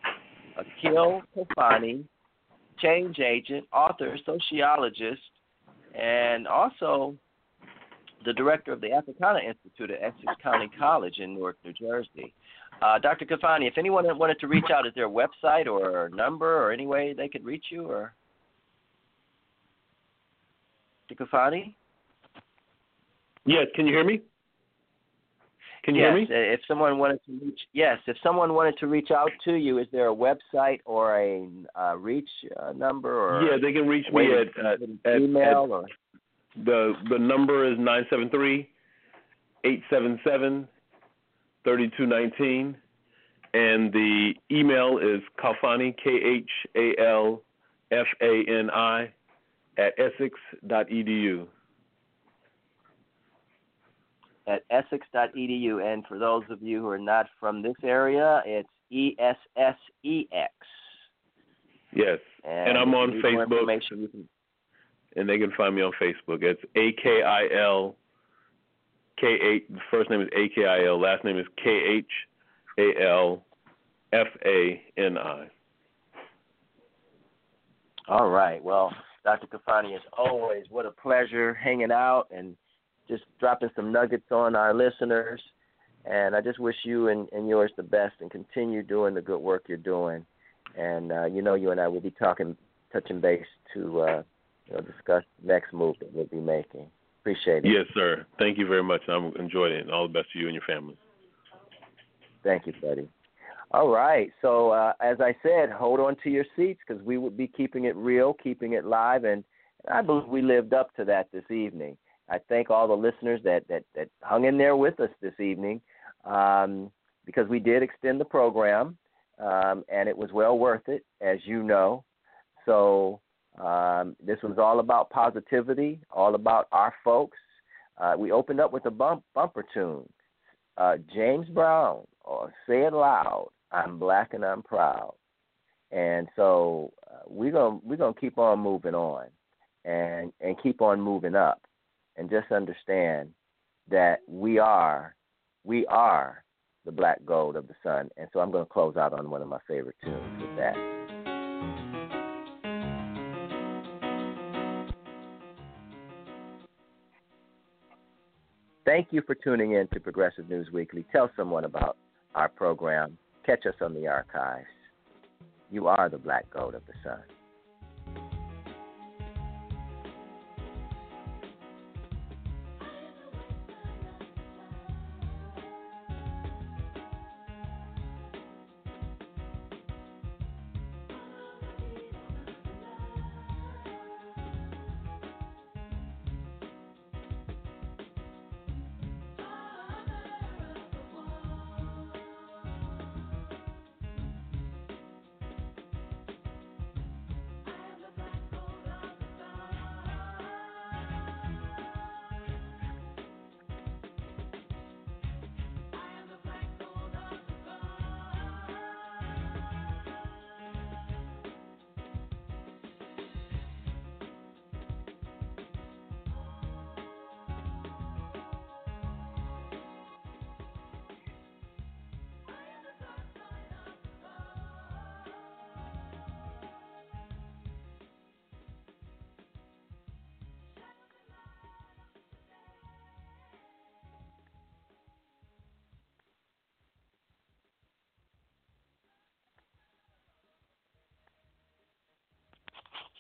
Akil Kofani, change agent, author, sociologist, and also the director of the Africana Institute at Essex County College in Newark, New Jersey. Uh, Doctor Kofani, if anyone wanted to reach out, is there a website or a number or any way they could reach you? Or Doctor Kofani? Yes, can you hear me? Can you yes, hear me? If someone wanted to reach, yes, if someone wanted to reach out to you, is there a website or a uh, reach uh, number or yeah, they can reach me at, at, at email at, or the the number is nine seven three, eight seven seven, three two one nine, and the email is Khalfani, K H A L F A N I at essex dot e d u. At essex dot e d u. And for those of you who are not from this area, it's E S S E X. Yes, and, and I'm on Facebook. You can... And they can find me on Facebook. It's A K I L K H. The first name is A K I L. Last name is K H A L F A N I. All right. Well, Doctor Kafani, as always, what a pleasure hanging out and just dropping some nuggets on our listeners. And I just wish you and, and yours the best and continue doing the good work you're doing. And, uh, you know, you and I will be talking, touching base to uh, you know, discuss the next move that we'll be making. Appreciate it. Yes, sir. Thank you very much. I'm enjoying it. And all the best to you and your family. Thank you, buddy. All right. So, uh, as I said, hold on to your seats because we would be keeping it real, keeping it live. And I believe we lived up to that this evening. I thank all the listeners that, that, that hung in there with us this evening um, because we did extend the program, um, and it was well worth it, as you know. So um, this was all about positivity, all about our folks. Uh, we opened up with a bump, bumper tune, uh, James Brown, or Say It Loud, I'm Black and I'm Proud. And so uh, we're going we're gonna keep on moving on and, and keep on moving up. And just understand that we are, we are the black gold of the sun. And so I'm going to close out on one of my favorite tunes with that. Thank you for tuning in to Progressive News Weekly. Tell someone about our program. Catch us on the archives. You are the black gold of the sun.